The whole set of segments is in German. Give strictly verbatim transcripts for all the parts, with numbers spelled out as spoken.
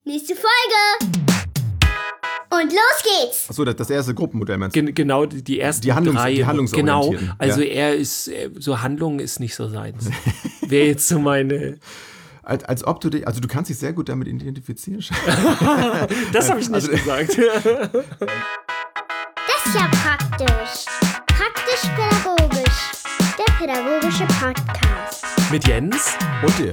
Nächste Folge! Und los geht's! Achso, das, das erste Gruppenmodell meinst du? Gen- genau, die, die ersten Die Handlungs- drei. die Handlungsorientierten, Genau, also ja. er ist, so Handlung ist nicht so seins. Wäre jetzt so meine... Als, als ob du dich, also du kannst dich sehr gut damit identifizieren. Das habe ich nicht Also- gesagt. Das ist ja praktisch. Praktisch-pädagogisch. Der pädagogische Podcast. Mit Jens. Und dir.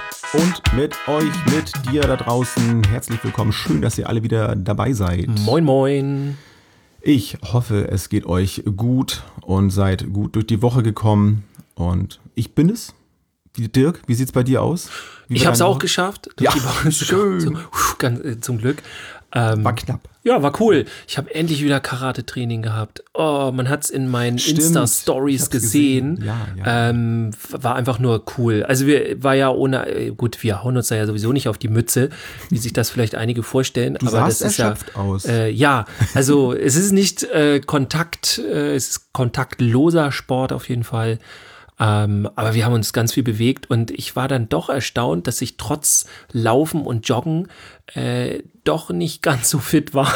Und mit euch, mit dir da draußen. Herzlich willkommen. Schön, dass ihr alle wieder dabei seid. Moin, moin. Ich hoffe, es geht euch gut und seid gut durch die Woche gekommen. Und ich bin es. Wie Dirk, wie sieht's bei dir aus? Wie Ich war habe es deine auch Woche? geschafft. Ja, Die Woche schön. So, pf, ganz, äh, zum Glück. Ähm, War knapp. Ja, war cool. Ich habe endlich wieder Karate-Training gehabt. Oh, man hat es in meinen Stimmt. Ich Insta-Stories hab's gesehen. gesehen. Ja, ja. Ähm, war einfach nur cool. Also wir war ja ohne, äh, gut, wir hauen uns da ja sowieso nicht auf die Mütze, wie sich das vielleicht einige vorstellen. Du aber sahst das ist erschöpft ja, aus. Äh, ja, also es ist nicht äh, Kontakt, äh, es ist kontaktloser Sport auf jeden Fall. Ähm, aber wir haben uns ganz viel bewegt und ich war dann doch erstaunt, dass ich trotz Laufen und Joggen äh, doch nicht ganz so fit war.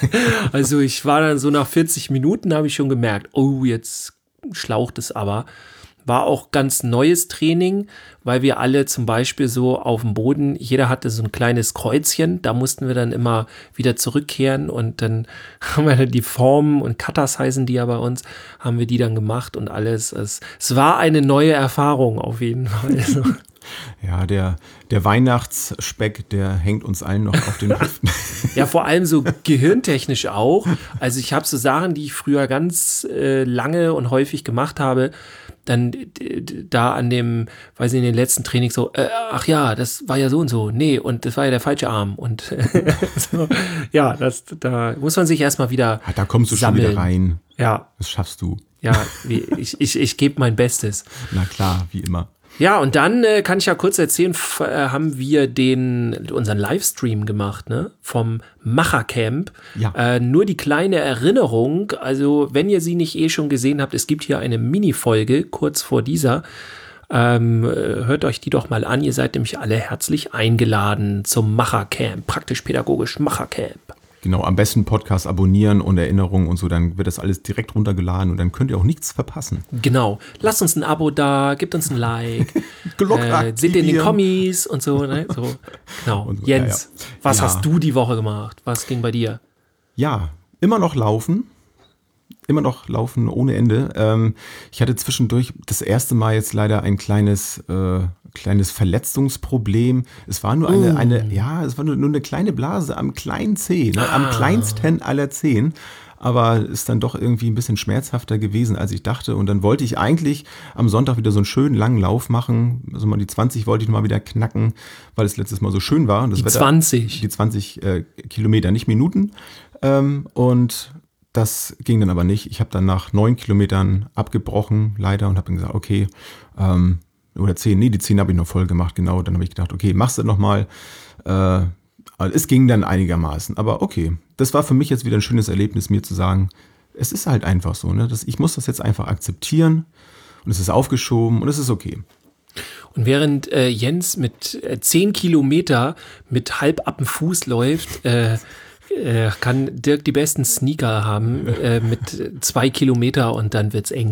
Also ich war dann so nach vierzig Minuten, habe ich schon gemerkt, oh, jetzt schlaucht es aber. War auch ganz neues Training, weil wir alle zum Beispiel so auf dem Boden, jeder hatte so ein kleines Kreuzchen, da mussten wir dann immer wieder zurückkehren und dann haben wir dann die Formen und Katas heißen die ja bei uns, haben wir die dann gemacht und alles. Es, es war eine neue Erfahrung auf jeden Fall. Also, Ja, der, der Weihnachtsspeck, der hängt uns allen noch auf den Hüften. ja, vor allem so gehirntechnisch auch. Also ich habe so Sachen, die ich früher ganz äh, lange und häufig gemacht habe, dann d- d- da an dem, weiß ich, in den letzten Trainings so, äh, ach ja, das war ja so und so, nee, und das war ja der falsche Arm und so, ja, das, da muss man sich erstmal wieder Ah, da kommst du sammeln. schon wieder rein. Ja, Das schaffst du. ja, wie- ich, ich, ich gebe mein Bestes. Na klar, wie immer. Ja, und dann äh, kann ich ja kurz erzählen, f- äh, haben wir den unseren Livestream gemacht, ne, vom Machercamp. Ja. Äh, nur die kleine Erinnerung, also wenn ihr sie nicht eh schon gesehen habt, es gibt hier eine Mini-Folge kurz vor dieser. Ähm, äh, hört euch die doch mal an, ihr seid nämlich alle herzlich eingeladen zum Machercamp, praktisch-pädagogisch Machercamp. Genau, am besten Podcast abonnieren und Erinnerungen und so, dann wird das alles direkt runtergeladen und dann könnt ihr auch nichts verpassen. Genau, lasst uns ein Abo da, gebt uns ein Like, Glocke äh, seht ihr in den aktivieren. Kommis und so, ne? So, genau. Und so, Jens, ja, ja. was Ja. hast du die Woche gemacht? Was ging bei dir? Ja, immer noch laufen. Immer noch laufen ohne Ende. Ähm, ich hatte zwischendurch das erste Mal jetzt leider ein kleines, äh, kleines Verletzungsproblem. Es war nur eine, Oh. eine, ja, es war nur, nur eine kleine Blase am kleinen Zeh, ne? am Ah. kleinsten aller Zehen. Aber ist dann doch irgendwie ein bisschen schmerzhafter gewesen, als ich dachte. Und dann wollte ich eigentlich am Sonntag wieder so einen schönen langen Lauf machen. Also mal die zwanzig wollte ich noch mal wieder knacken, weil es letztes Mal so schön war. Und das Die Wetter- zwanzig. Die zwanzig äh, Kilometer, nicht Minuten. Ähm, und das ging dann aber nicht. Ich habe dann nach neun Kilometern abgebrochen, leider, und habe dann gesagt, okay, ähm, oder zehn, nee, die zehn habe ich noch voll gemacht, genau. Dann habe ich gedacht, okay, machst du nochmal. Äh, also es ging dann einigermaßen, aber okay. Das war für mich jetzt wieder ein schönes Erlebnis, mir zu sagen, es ist halt einfach so, ne? Das, ich muss das jetzt einfach akzeptieren und es ist aufgeschoben und es ist okay. Und während äh, Jens mit äh, zehn Kilometer mit halb ab dem Fuß läuft, äh, äh, kann Dirk die besten Sneaker haben äh, mit zwei Kilometer und dann wird's eng.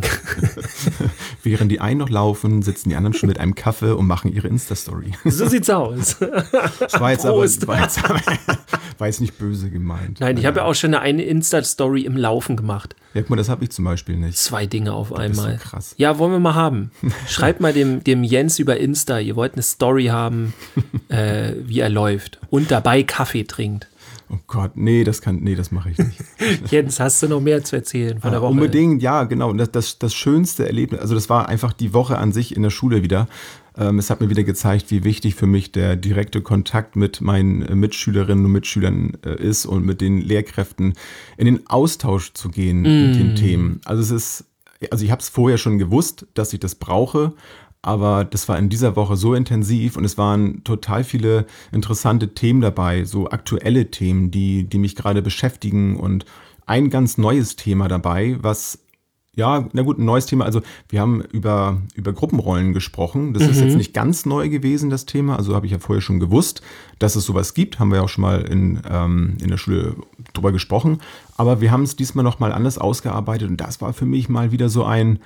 Während die einen noch laufen, sitzen die anderen schon mit einem Kaffee und machen ihre Insta-Story. So sieht's aus. Das war jetzt aber Prost. war jetzt, war jetzt nicht böse gemeint. Nein, ich habe ja auch schon eine Insta-Story im Laufen gemacht. Ja, guck mal, das habe ich zum Beispiel nicht. Zwei Dinge auf bist einmal. so krass. Ja, wollen wir mal haben. Schreibt mal dem, dem Jens über Insta, ihr wollt eine Story haben, äh, wie er läuft und dabei Kaffee trinkt. Oh Gott, nee, das kann, nee, das mache ich nicht. Jens, hast du noch mehr zu erzählen von der Woche? Unbedingt, ja, genau. Und das, das, das schönste Erlebnis, also das war einfach die Woche an sich in der Schule wieder. Ähm, es hat mir wieder gezeigt, wie wichtig für mich der direkte Kontakt mit meinen äh, Mitschülerinnen und Mitschülern äh, ist und mit den Lehrkräften in den Austausch zu gehen Mm. mit den Themen. Also es ist, also ich habe es vorher schon gewusst, dass ich das brauche, aber das war in dieser Woche so intensiv und es waren total viele interessante Themen dabei, so aktuelle Themen, die, die mich gerade beschäftigen und ein ganz neues Thema dabei, was Ja, na gut, ein neues Thema. Also wir haben über, über Gruppenrollen gesprochen. Das Mhm. ist jetzt nicht ganz neu gewesen, das Thema. Also habe ich ja vorher schon gewusst, dass es sowas gibt. Haben wir ja auch schon mal in, ähm, in der Schule drüber gesprochen. Aber wir haben es diesmal noch mal anders ausgearbeitet. Und das war für mich mal wieder so ein,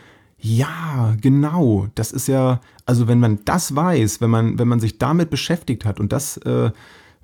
ja, genau. Das ist ja, also wenn man das weiß, wenn man, wenn man sich damit beschäftigt hat und das äh,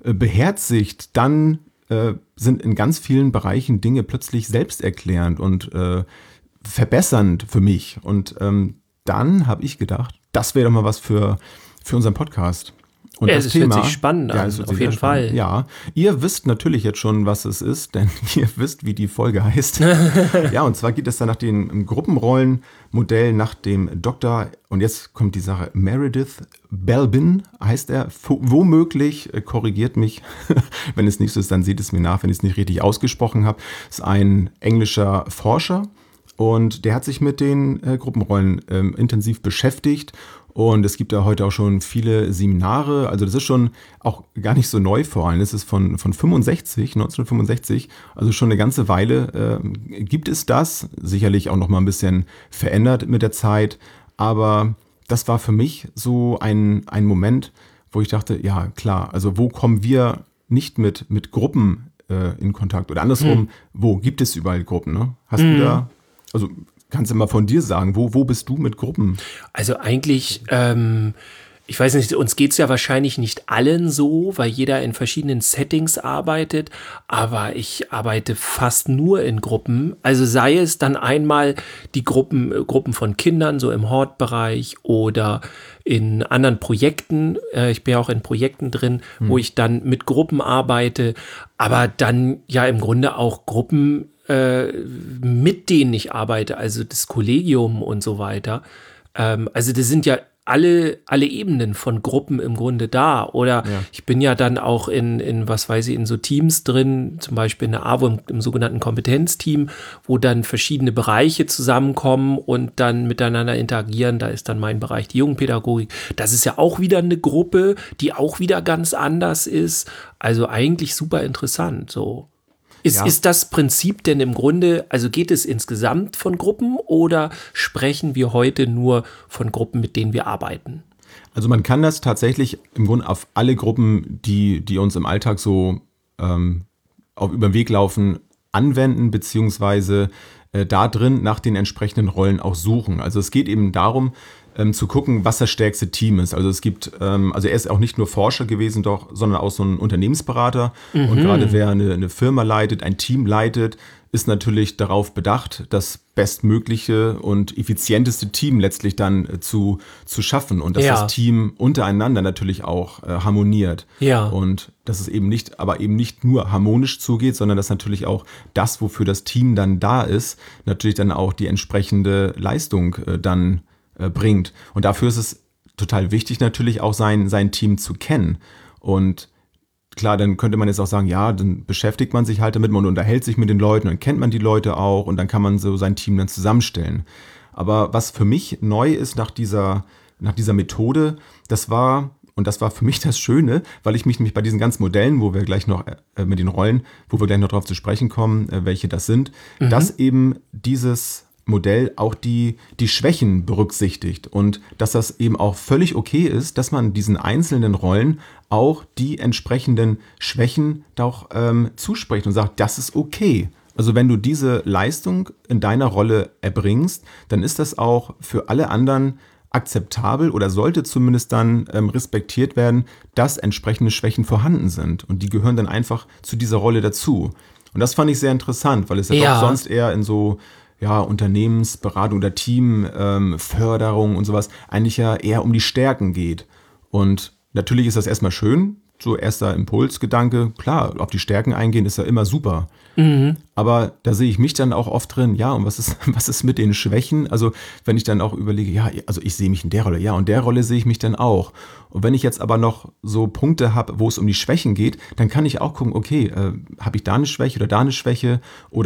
beherzigt, dann äh, sind in ganz vielen Bereichen Dinge plötzlich selbsterklärend und äh, verbessernd für mich. Und ähm, dann habe ich gedacht, das wäre doch mal was für, für unseren Podcast. Und Ja, das es Thema, hört sich spannend an, es hört auf sich jeden sehr spannend. Fall. Ja, ihr wisst natürlich jetzt schon, was es ist, denn ihr wisst, wie die Folge heißt. Ja, und zwar geht es dann nach dem Gruppenrollenmodell, nach dem Doktor, und jetzt kommt die Sache, Meredith Belbin heißt er, F- womöglich, äh, korrigiert mich, wenn es nicht so ist, dann seht es mir nach, wenn ich es nicht richtig ausgesprochen habe, ist ein englischer Forscher. Und der hat sich mit den äh, Gruppenrollen ähm, intensiv beschäftigt. Und es gibt ja heute auch schon viele Seminare. Also das ist schon auch gar nicht so neu vor allem. Das ist von, von fünfundsechzig, neunzehnhundertfünfundsechzig. Also schon eine ganze Weile äh, gibt es das. Sicherlich auch noch mal ein bisschen verändert mit der Zeit. Aber das war für mich so ein, ein Moment, wo ich dachte, ja klar, also wo kommen wir nicht mit, mit Gruppen äh, in Kontakt? Oder andersrum, Hm. wo gibt es überall Gruppen? Ne? Hast du da... Also kannst du mal von dir sagen, wo, wo bist du mit Gruppen? Also eigentlich, ähm, ich weiß nicht, uns geht's ja wahrscheinlich nicht allen so, weil jeder in verschiedenen Settings arbeitet, aber ich arbeite fast nur in Gruppen. Also sei es dann einmal die Gruppen, äh, Gruppen von Kindern, so im Hortbereich oder in anderen Projekten. Äh, ich bin ja auch in Projekten drin, Hm. wo ich dann mit Gruppen arbeite, aber dann ja im Grunde auch Gruppen, äh, mit denen ich arbeite, also das Kollegium und so weiter. Ähm, also das sind ja alle, alle Ebenen von Gruppen im Grunde da. Oder Ja. ich bin ja dann auch in, in, was weiß ich, in so Teams drin, zum Beispiel in der A W O, im, im sogenannten Kompetenzteam, wo dann verschiedene Bereiche zusammenkommen und dann miteinander interagieren. Da ist dann mein Bereich die Jugendpädagogik. Das ist ja auch wieder eine Gruppe, die auch wieder ganz anders ist. Also eigentlich super interessant, so. Ist, Ja. ist das Prinzip denn im Grunde, also geht es insgesamt von Gruppen oder sprechen wir heute nur von Gruppen, mit denen wir arbeiten? Also man kann das tatsächlich im Grunde auf alle Gruppen, die, die uns im Alltag so ähm, auf, über den Weg laufen, anwenden, beziehungsweise äh, da drin nach den entsprechenden Rollen auch suchen. Also es geht eben darum, ähm, zu gucken, was das stärkste Team ist. Also es gibt, ähm, also er ist auch nicht nur Forscher gewesen, doch, sondern auch so ein Unternehmensberater. Mhm. Und gerade wer eine, eine Firma leitet, ein Team leitet, ist natürlich darauf bedacht, das bestmögliche und effizienteste Team letztlich dann äh, zu, zu schaffen und dass Ja. das Team untereinander natürlich auch äh, harmoniert. Ja. Und dass es eben nicht, aber eben nicht nur harmonisch zugeht, sondern dass natürlich auch das, wofür das Team dann da ist, natürlich dann auch die entsprechende Leistung äh, dann äh, bringt. Und dafür ist es total wichtig natürlich auch sein, sein Team zu kennen. Und klar, dann könnte man jetzt auch sagen, ja, dann beschäftigt man sich halt damit, man unterhält sich mit den Leuten, dann kennt man die Leute auch und dann kann man so sein Team dann zusammenstellen. Aber was für mich neu ist nach dieser, nach dieser Methode, das war, und das war für mich das Schöne, weil ich mich, mich bei diesen ganzen Modellen, wo wir gleich noch äh, mit den Rollen, wo wir gleich noch drauf zu sprechen kommen, äh, welche das sind, mhm. dass eben dieses Modell auch die, die Schwächen berücksichtigt und dass das eben auch völlig okay ist, dass man diesen einzelnen Rollen auch die entsprechenden Schwächen doch ähm, zuspricht und sagt, das ist okay. Also wenn du diese Leistung in deiner Rolle erbringst, dann ist das auch für alle anderen akzeptabel oder sollte zumindest dann ähm, respektiert werden, dass entsprechende Schwächen vorhanden sind und die gehören dann einfach zu dieser Rolle dazu. Und das fand ich sehr interessant, weil es ja, Ja. doch sonst eher in so ja, Unternehmensberatung oder Teamförderung ähm, und sowas eigentlich ja eher um die Stärken geht. Und natürlich ist das erstmal schön, so erster Impulsgedanke, klar, auf die Stärken eingehen ist ja immer super. Mhm. Aber da sehe ich mich dann auch oft drin, ja, und was ist, was ist mit den Schwächen? Also wenn ich dann auch überlege, ja, also ich sehe mich in der Rolle, ja, und der Rolle sehe ich mich dann auch. Und wenn ich jetzt aber noch so Punkte habe, wo es um die Schwächen geht, dann kann ich auch gucken, okay, äh, habe ich da eine Schwäche oder da eine Schwäche oder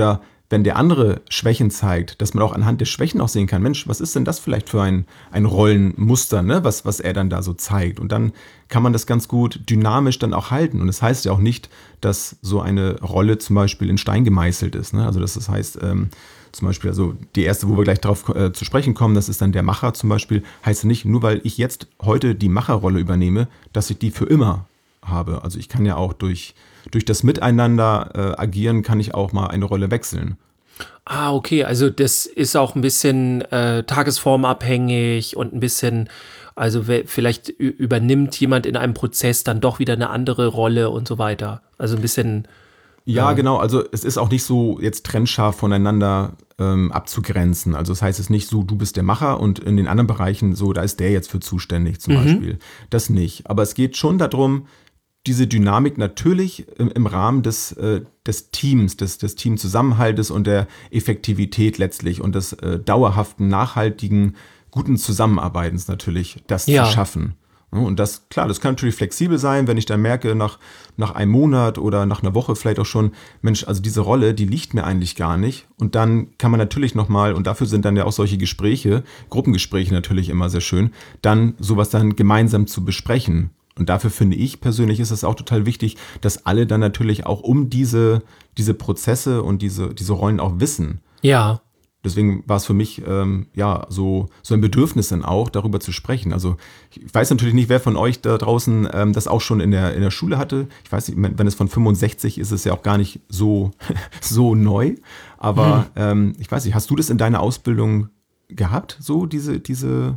wenn der andere Schwächen zeigt, dass man auch anhand der Schwächen auch sehen kann, Mensch, was ist denn das vielleicht für ein, ein Rollenmuster, ne? was, was er dann da so zeigt. Und dann kann man das ganz gut dynamisch dann auch halten. Und das heißt ja auch nicht, dass so eine Rolle zum Beispiel in Stein gemeißelt ist. Ne? Also das, das heißt ähm, zum Beispiel, also die erste, wo wir gleich darauf äh, zu sprechen kommen, das ist dann der Macher zum Beispiel, heißt ja nicht, nur weil ich jetzt heute die Macherrolle übernehme, dass ich die für immer habe. Also ich kann ja auch durch, durch das Miteinander äh, agieren, kann ich auch mal eine Rolle wechseln. Ah, okay, also das ist auch ein bisschen äh, tagesformabhängig und ein bisschen, also we- vielleicht ü- übernimmt jemand in einem Prozess dann doch wieder eine andere Rolle und so weiter. Also ein bisschen. Ja, Ja. genau. Also es ist auch nicht so jetzt trennscharf voneinander ähm, abzugrenzen. Also das heißt es nicht so, du bist der Macher und in den anderen Bereichen so, da ist der jetzt für zuständig zum Mhm. Beispiel. Das nicht. Aber es geht schon darum, diese Dynamik natürlich im, im Rahmen des, äh, des Teams, des, des Teamzusammenhaltes und der Effektivität letztlich und des äh, dauerhaften, nachhaltigen, guten Zusammenarbeitens natürlich, das Ja. zu schaffen. Ja, und das, klar, das kann natürlich flexibel sein, wenn ich dann merke, nach, nach einem Monat oder nach einer Woche vielleicht auch schon, Mensch, also diese Rolle, die liegt mir eigentlich gar nicht. Und dann kann man natürlich nochmal, und dafür sind dann ja auch solche Gespräche, Gruppengespräche natürlich immer sehr schön, dann sowas dann gemeinsam zu besprechen. Und dafür finde ich persönlich ist es auch total wichtig, dass alle dann natürlich auch um diese, diese Prozesse und diese, diese Rollen auch wissen. Ja. Deswegen war es für mich ähm, ja so, so ein Bedürfnis dann auch, darüber zu sprechen. Also ich weiß natürlich nicht, wer von euch da draußen ähm, das auch schon in der, in der Schule hatte. Ich weiß nicht, wenn es von fünfundsechzig ist, ist es ja auch gar nicht so, so neu. Aber Hm. ähm, ich weiß nicht, hast du das in deiner Ausbildung gehabt, so diese, diese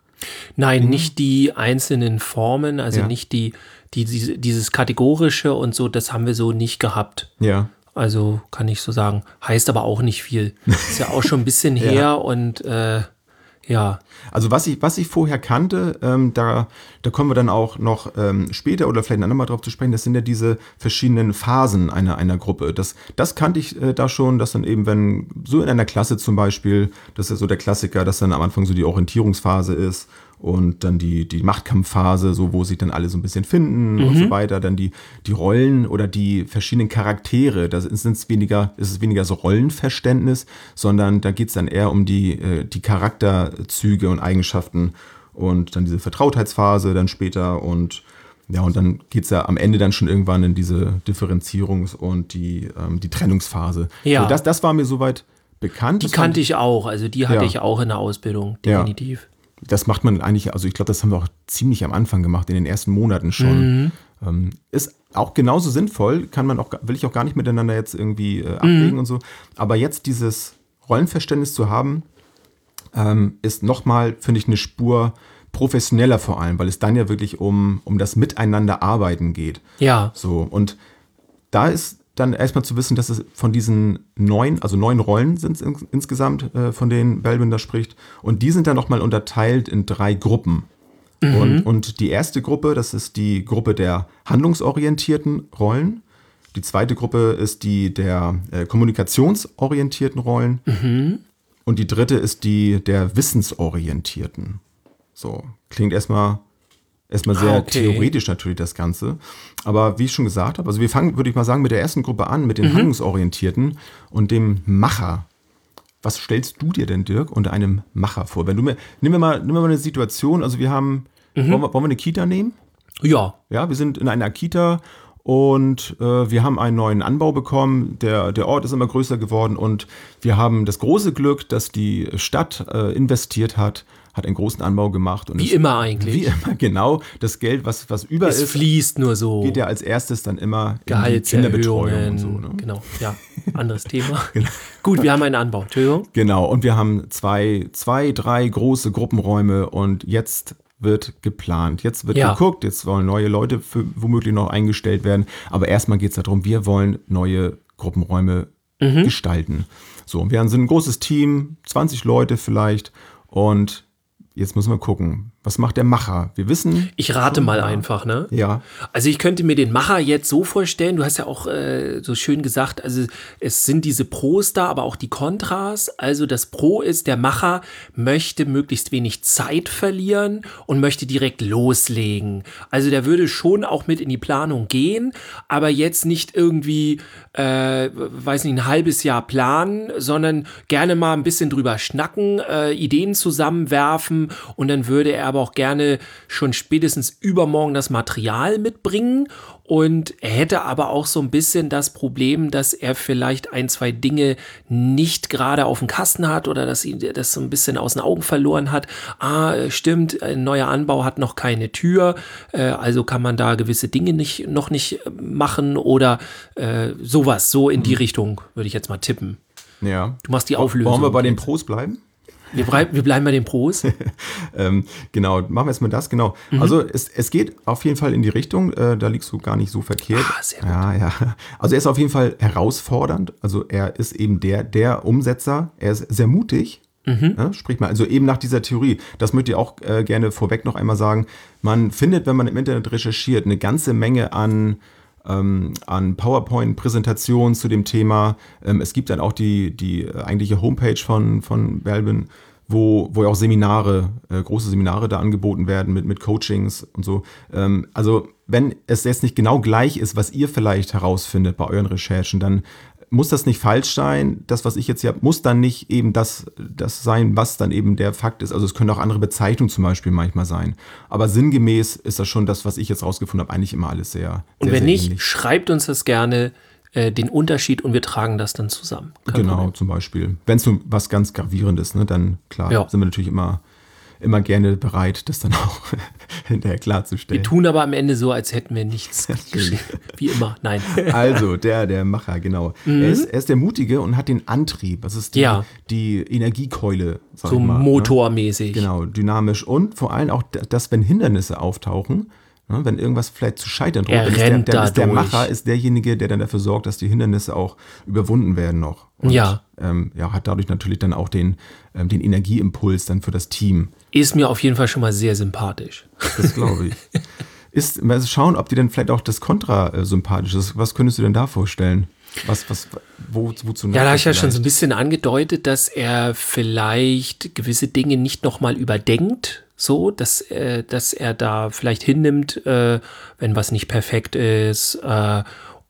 Nein, nicht die einzelnen Formen, also Ja. nicht die, die, diese- dieses Kategorische und so, das haben wir so nicht gehabt. ja. Also kann ich so sagen. Heißt aber auch nicht viel. Ist ja auch schon ein bisschen Ja. her und äh, ja. Also was ich, was ich vorher kannte, ähm, da, da kommen wir dann auch noch ähm, später oder vielleicht ein andermal drauf zu sprechen, das sind ja diese verschiedenen Phasen einer, einer Gruppe. Das, das kannte ich äh, da schon, dass dann eben, wenn so in einer Klasse zum Beispiel, das ist ja so der Klassiker, dass dann am Anfang so die Orientierungsphase ist und dann die, die Machtkampfphase, so wo sich dann alle so ein bisschen finden und so weiter, dann die, die Rollen oder die verschiedenen Charaktere, da sind es weniger, ist es weniger so Rollenverständnis, sondern da geht es dann eher um die, äh, die Charakterzüge und Eigenschaften und dann diese Vertrautheitsphase dann später und ja, und dann geht es ja am Ende dann schon irgendwann in diese Differenzierungs- und die, ähm, die Trennungsphase. Ja. So, das, das war mir soweit bekannt. Die Das fand kannte ich auch, also die hatte Ja. ich auch in der Ausbildung, Ja. definitiv. Das macht man eigentlich, also ich glaube, das haben wir auch ziemlich am Anfang gemacht, in den ersten Monaten schon. Ähm, ist auch genauso sinnvoll, kann man auch, will ich auch gar nicht miteinander jetzt irgendwie äh, abwägen und so. Aber jetzt dieses Rollenverständnis zu haben, ähm, ist nochmal, finde ich, eine Spur professioneller vor allem, weil es dann ja wirklich um, um das Miteinanderarbeiten geht. Ja, So, und da ist dann erstmal zu wissen, dass es von diesen neun, also neun Rollen sind es ins, insgesamt, äh, von denen Baldwin da spricht. Und die sind dann nochmal unterteilt in drei Gruppen. Und, und die erste Gruppe, das ist die Gruppe der handlungsorientierten Rollen. Die zweite Gruppe ist die der äh, kommunikationsorientierten Rollen. Und die dritte ist die der wissensorientierten. So, klingt erstmal erstmal sehr Ah, okay. theoretisch natürlich das Ganze. Aber wie ich schon gesagt habe, also wir fangen, würde ich mal sagen, mit der ersten Gruppe an, mit den handlungsorientierten und dem Macher. Was stellst du dir denn, Dirk, unter einem Macher vor? Wenn du mir, nehmen wir mal, nehmen wir mal eine Situation, also wir haben, wollen, wir, wollen wir eine Kita nehmen? ja, Ja, wir sind in einer Kita und äh, wir haben einen neuen Anbau bekommen. Der, der Ort ist immer größer geworden und wir haben das große Glück, dass die Stadt äh, investiert hat, hat einen großen Anbau gemacht. Und wie es, immer eigentlich. Wie immer, genau. Das Geld, was, was über es ist, fließt nur so. geht ja als erstes dann immer in die Kinderbetreuung Gehaltserhöhungen. und so. Ne? Genau, ja, anderes Thema. Gut, wir haben einen Anbau, Entschuldigung. Genau, und wir haben zwei, zwei, drei große Gruppenräume und jetzt wird geplant. Jetzt wird Ja. geguckt, jetzt wollen neue Leute für, womöglich noch eingestellt werden. Aber erstmal geht es darum, wir wollen neue Gruppenräume gestalten. So, und wir sind ein großes Team, zwanzig Leute vielleicht. Und jetzt müssen wir gucken, Was macht der Macher? Wir wissen. Ich rate mal einfach, ne? Ja. Also ich könnte mir den Macher jetzt so vorstellen, du hast ja auch äh, so schön gesagt, also es sind diese Pros da, aber auch die Kontras. Also das Pro ist, der Macher möchte möglichst wenig Zeit verlieren und möchte direkt loslegen. Also der würde schon auch mit in die Planung gehen, aber jetzt nicht irgendwie, äh, weiß nicht, ein halbes Jahr planen, sondern gerne mal ein bisschen drüber schnacken, äh, Ideen zusammenwerfen und dann würde er aber auch gerne schon spätestens übermorgen das Material mitbringen und er hätte aber auch so ein bisschen das Problem, dass er vielleicht ein, zwei Dinge nicht gerade auf dem Kasten hat oder dass ihn das so ein bisschen aus den Augen verloren hat. Ah, stimmt, ein neuer Anbau hat noch keine Tür, äh, also kann man da gewisse Dinge nicht, noch nicht machen oder äh, sowas, so in die Richtung würde ich jetzt mal tippen. Ja. Du machst die Auflösung. Wollen wir bei den Pros bleiben? Wir, brei- wir bleiben bei den Pros. ähm, genau, machen wir erstmal das, genau. Mhm. Also es, es geht auf jeden Fall in die Richtung, äh, da liegst du gar nicht so verkehrt. Ah, sehr gut. Ja, ja. Also er ist auf jeden Fall herausfordernd, also er ist eben der, der Umsetzer, er ist sehr mutig. Mhm. Ja, sprich mal, also eben nach dieser Theorie, das möchte ich auch äh, gerne vorweg noch einmal sagen, man findet, wenn man im Internet recherchiert, eine ganze Menge an Ähm, an PowerPoint-Präsentationen zu dem Thema. Ähm, es gibt dann auch die, die eigentliche Homepage von, von Belbin, wo, wo ja auch Seminare, äh, große Seminare da angeboten werden mit, mit Coachings und so. Ähm, also wenn es jetzt nicht genau gleich ist, was ihr vielleicht herausfindet bei euren Recherchen, dann muss das nicht falsch sein. Das, was ich jetzt hier habe, muss dann nicht eben das, das sein, was dann eben der Fakt ist. Also es können auch andere Bezeichnungen zum Beispiel manchmal sein. Aber sinngemäß ist das schon das, was ich jetzt rausgefunden habe, eigentlich immer alles sehr, Und sehr, wenn sehr nicht, ähnlich. schreibt uns das gerne, äh, den Unterschied und wir tragen das dann zusammen. Kein Genau, Problem. zum Beispiel. Wenn es so was ganz Gravierendes, ne, dann klar, Ja. sind wir natürlich immer, immer gerne bereit, das dann auch hinterher Wir klarzustellen. tun aber am Ende so, als hätten wir nichts geschrieben. Wie immer, nein. Also, der, der Macher, genau. Mhm. Er, ist, er ist der Mutige und hat den Antrieb. Das ist die, Ja. die Energiekeule, sag So ich mal. motormäßig. Ne? Genau, dynamisch. Und vor allem auch, dass, wenn Hindernisse auftauchen, ne, wenn irgendwas vielleicht zu scheitern droht, Er dann ist der, rennt der, da ist der durch. Macher ist derjenige, der dann dafür sorgt, dass die Hindernisse auch überwunden werden noch. Und, Ja. Ähm, ja, hat dadurch natürlich dann auch den, ähm, den Energieimpuls dann für das Team. Ist mir auf jeden Fall schon mal sehr sympathisch. Das glaube ich. Ist, mal schauen, ob dir dann vielleicht auch das Kontra äh, sympathisch ist. Was könntest du denn da vorstellen? Was, was, wo, wozu Ja, da habe ich ja schon so ein vielleicht? bisschen angedeutet, dass er vielleicht gewisse Dinge nicht nochmal überdenkt, so, dass, äh, dass er da vielleicht hinnimmt, äh, wenn was nicht perfekt ist, äh,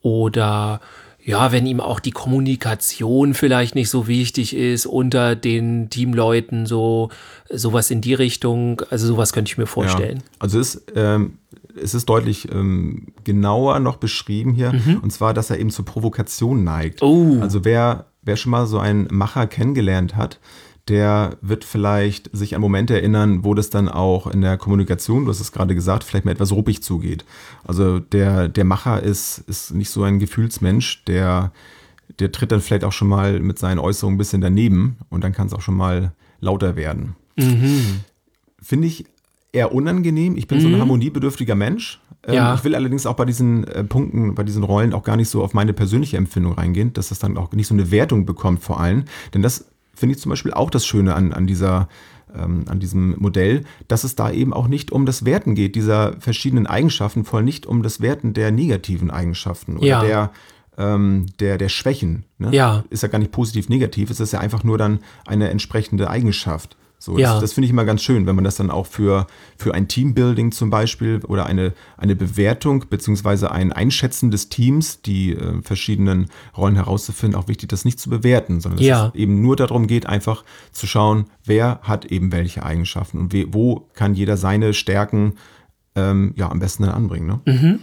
oder ja, wenn ihm auch die Kommunikation vielleicht nicht so wichtig ist unter den Teamleuten, so sowas in die Richtung, also sowas könnte ich mir vorstellen. Ja. Also es ist, ähm, es ist deutlich ähm, genauer noch beschrieben hier, Mhm. und zwar, dass er eben zur Provokation neigt. Oh. Also wer, wer schon mal so einen Macher kennengelernt hat, der wird vielleicht sich an Momente erinnern, wo das dann auch in der Kommunikation, du hast es gerade gesagt, vielleicht mal etwas ruppig zugeht. Also der, der Macher ist, ist nicht so ein Gefühlsmensch, der, der tritt dann vielleicht auch schon mal mit seinen Äußerungen ein bisschen daneben und dann kann es auch schon mal lauter werden. Mhm. Finde ich eher unangenehm. Ich bin so ein harmoniebedürftiger Mensch. Ähm, Ja. Ich will allerdings auch bei diesen äh, Punkten, bei diesen Rollen auch gar nicht so auf meine persönliche Empfindung reingehen, dass das dann auch nicht so eine Wertung bekommt vor allem. Denn das finde ich zum Beispiel auch das Schöne an, an dieser ähm, an diesem Modell, dass es da eben auch nicht um das Werten geht, dieser verschiedenen Eigenschaften, vor allem nicht um das Werten der negativen Eigenschaften oder Ja. der, ähm, der, der Schwächen. Ne? Ja. Ist ja gar nicht positiv negativ, es ist ja einfach nur dann eine entsprechende Eigenschaft. So, Ja. das, das finde ich immer ganz schön, wenn man das dann auch für, für ein Teambuilding zum Beispiel oder eine, eine Bewertung beziehungsweise ein Einschätzen des Teams, die äh, verschiedenen Rollen herauszufinden, auch wichtig, das nicht zu bewerten, sondern dass Ja. es eben nur darum geht, einfach zu schauen, wer hat eben welche Eigenschaften und we, wo kann jeder seine Stärken ähm, ja, am besten dann anbringen. Ne? Mhm.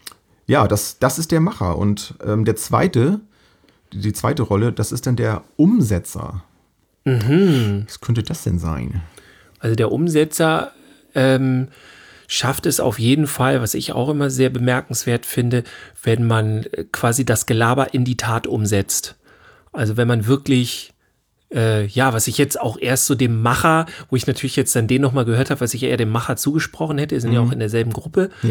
Ja, das, das ist der Macher. Und ähm, der zweite, die, die zweite Rolle, das ist dann der Umsetzer. Mhm. Was könnte das denn sein? Also der Umsetzer ähm, schafft es auf jeden Fall, was ich auch immer sehr bemerkenswert finde, wenn man äh, quasi das Gelaber in die Tat umsetzt. Also wenn man wirklich, äh, ja, was ich jetzt auch erst so dem Macher, wo ich natürlich jetzt dann den nochmal gehört habe, was ich eher dem Macher zugesprochen hätte, wir sind ja auch in derselben Gruppe, Ja.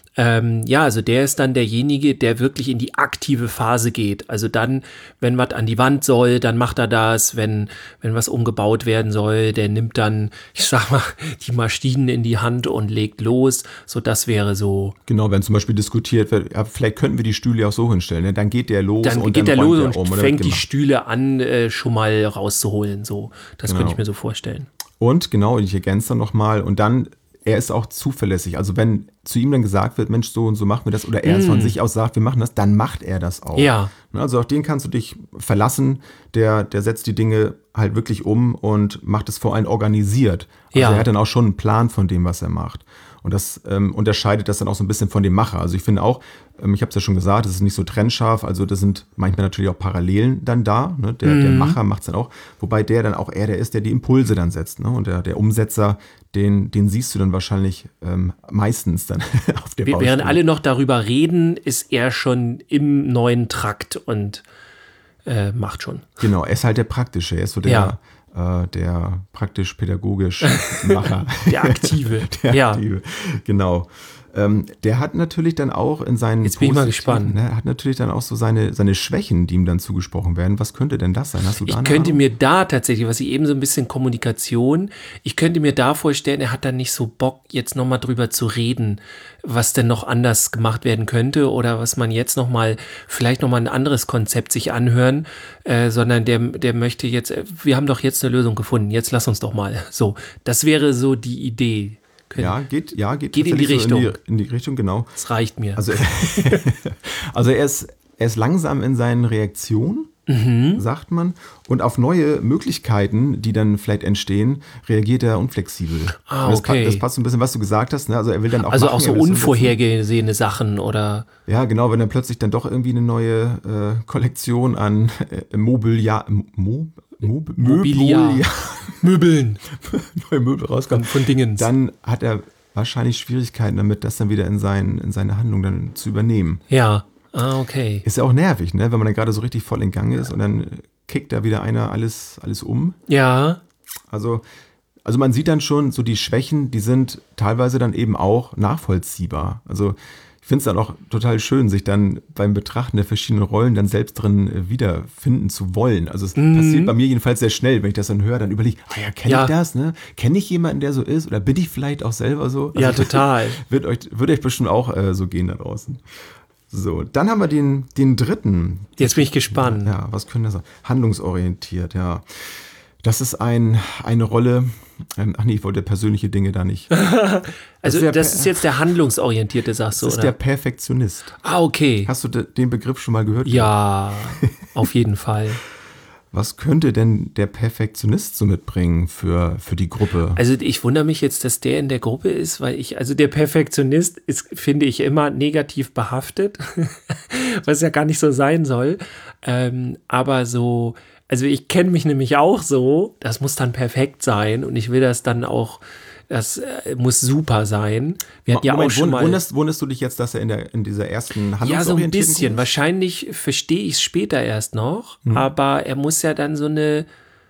Ähm, ja, also der ist dann derjenige, der wirklich in die aktive Phase geht. Also dann, wenn was an die Wand soll, dann macht er das. Wenn, wenn was umgebaut werden soll, der nimmt dann, ich sag mal, die Maschinen in die Hand und legt los. So, das wäre so. Genau, wenn zum Beispiel diskutiert wird, ja, vielleicht könnten wir die Stühle auch so hinstellen. Ne? Dann geht der los Dann und geht dann der los räumt und er um, oder fängt wird die gemacht. Stühle an, äh, schon mal rauszuholen. So, das Genau. könnte ich mir so vorstellen. Und genau, ich ergänze dann nochmal und dann, er ist auch zuverlässig. Also wenn zu ihm dann gesagt wird, Mensch, so und so machen wir das, oder er mm. von sich aus sagt, wir machen das, dann macht er das auch. Ja. Also auf den kannst du dich verlassen, der, der setzt die Dinge halt wirklich um und macht es vor allem organisiert. Also Ja. er hat dann auch schon einen Plan von dem, was er macht. Und das ähm, unterscheidet das dann auch so ein bisschen von dem Macher. Also ich finde auch, ähm, ich habe es ja schon gesagt, es ist nicht so trennscharf, also das sind manchmal natürlich auch Parallelen dann da. Ne? Der, Mhm. der Macher macht es dann auch, wobei der dann auch eher der ist, der die Impulse dann setzt. Ne? Und der, der Umsetzer, den, den siehst du dann wahrscheinlich ähm, meistens dann auf der Baustelle. Während alle noch darüber reden, ist er schon im neuen Trakt und äh, macht schon. Genau, er ist halt der Praktische, er ist so der, Ja. äh, der praktisch-pädagogisch Macher. Der Aktive. Der Ja. Aktive, genau. Ähm, der hat natürlich dann auch in seinen Jetzt bin ich mal positiven- gespannt. Ne, hat natürlich dann auch so seine, seine Schwächen, die ihm dann zugesprochen werden. Was könnte denn das sein? Hast du da Ich eine könnte Ahnung? mir da tatsächlich, was ich eben so ein bisschen Kommunikation, ich könnte mir da vorstellen, er hat dann nicht so Bock, jetzt nochmal drüber zu reden, was denn noch anders gemacht werden könnte oder was man jetzt nochmal, vielleicht nochmal ein anderes Konzept sich anhören, äh, sondern der, der möchte jetzt, äh, wir haben doch jetzt eine Lösung gefunden, jetzt lass uns doch mal. So, das wäre so die Idee. Können- Ja, geht, ja, geht, Geht in die tatsächlich so Richtung. In die, in die Richtung, genau. Das reicht mir. Also, also er, ist, er ist langsam in seinen Reaktionen, Mhm. sagt man. Und auf neue Möglichkeiten, die dann vielleicht entstehen, reagiert er unflexibel. Ah, Und das, pa- okay. das passt so ein bisschen, was du gesagt hast. Ne? Also er will dann auch Also machen, auch so er will das unvorhergesehene Sachen oder umsetzen. Ja, genau, wenn dann plötzlich dann doch irgendwie eine neue äh, Kollektion an äh, Mobiliar, Mo, Mob, Mobiliar. Mobiliar- Möbeln neue Möbel rauskommt, von Dingen. dann hat er wahrscheinlich Schwierigkeiten damit, das dann wieder in, sein, in seine Handlung dann zu übernehmen. Ja, ah, okay. Ist ja auch nervig, ne? Wenn man dann gerade so richtig voll in Gang ist und dann kickt da wieder einer alles, alles um. Ja, Also, also man sieht dann schon so die Schwächen, die sind teilweise dann eben auch nachvollziehbar. Also ich finde es dann auch total schön, sich dann beim Betrachten der verschiedenen Rollen dann selbst drin äh, wiederfinden zu wollen. Also es passiert bei mir jedenfalls sehr schnell, wenn ich das dann höre, dann überlege ich, ah ja, kenne Ja. ich das, ne? Kenne ich jemanden, der so ist? Oder bin ich vielleicht auch selber so? Also, ja, total. Wird euch, wird euch bestimmt auch äh, so gehen da draußen. So, dann haben wir den, den dritten. Jetzt bin ich gespannt. Ja, was können das sein? Handlungsorientiert, ja. Das ist ein, eine Rolle. Ähm, ach nee, ich wollte persönliche Dinge da nicht. Das Also ist der das Per- ist jetzt der Handlungsorientierte, sagst du, Das ist oder? der Perfektionist. Ah, okay. Hast du de- den Begriff schon mal gehört? Ja, auf jeden Fall. Was könnte denn der Perfektionist so mitbringen für, für die Gruppe? Also ich wundere mich jetzt, dass der in der Gruppe ist, weil ich, also der Perfektionist ist, finde ich, immer negativ behaftet, was ja gar nicht so sein soll. Ähm, aber so, also ich kenne mich nämlich auch so, das muss dann perfekt sein und ich will das dann auch, das äh, muss super sein. Wir hatten ja Moment, auch schon wund- mal. wunderst, wunderst du dich jetzt, dass er in, der, in dieser ersten Ja, so ein handlungsorientierten bisschen. Gruppe- Wahrscheinlich verstehe ich es später erst noch, Mhm. aber er muss ja dann so eine,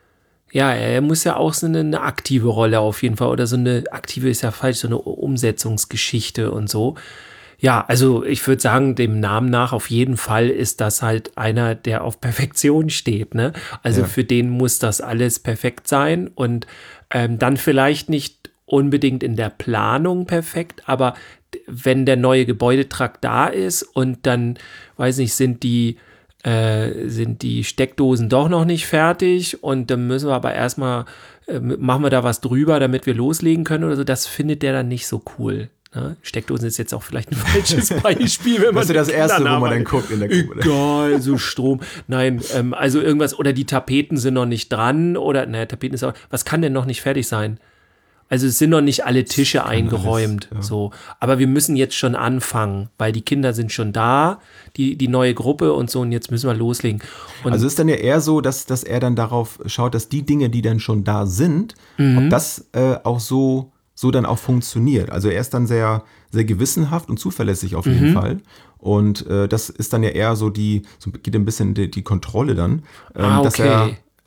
ja, er muss ja auch so eine, eine aktive Rolle auf jeden Fall oder so eine, aktive ist ja falsch, so eine Umsetzungsgeschichte und so. Ja, also ich würde sagen, dem Namen nach auf jeden Fall ist das halt einer, der auf Perfektion steht, ne? Also Ja. für den muss das alles perfekt sein und ähm, dann vielleicht nicht unbedingt in der Planung perfekt, aber d- wenn der neue Gebäudetrakt da ist und dann, weiß nicht, sind die äh, sind die Steckdosen doch noch nicht fertig und dann müssen wir aber erstmal, äh, machen wir da was drüber, damit wir loslegen können oder so, das findet der dann nicht so cool. Ne? Steckdosen ist jetzt auch vielleicht ein falsches Beispiel, wenn man Das ist ja das mit Erste, Kindern wo man dann arbeitet. guckt in der Gruppe. Egal, so Strom. Nein, ähm, also irgendwas, oder die Tapeten sind noch nicht dran oder, naja, Tapeten ist auch, was kann denn noch nicht fertig sein? Also es sind noch nicht alle Tische eingeräumt, alles, ja. so. Aber wir müssen jetzt schon anfangen, weil die Kinder sind schon da, die, die neue Gruppe und so, und jetzt müssen wir loslegen. Und Also ist dann ja eher so, dass, dass er dann darauf schaut, dass die Dinge, die dann schon da sind, Mhm. ob das äh, auch so, so dann auch funktioniert. Also er ist dann sehr, sehr gewissenhaft und zuverlässig auf Mhm. jeden Fall. Und äh, das ist dann ja eher so die, so geht ein bisschen die, die Kontrolle dann, ähm, Ah, dass okay. er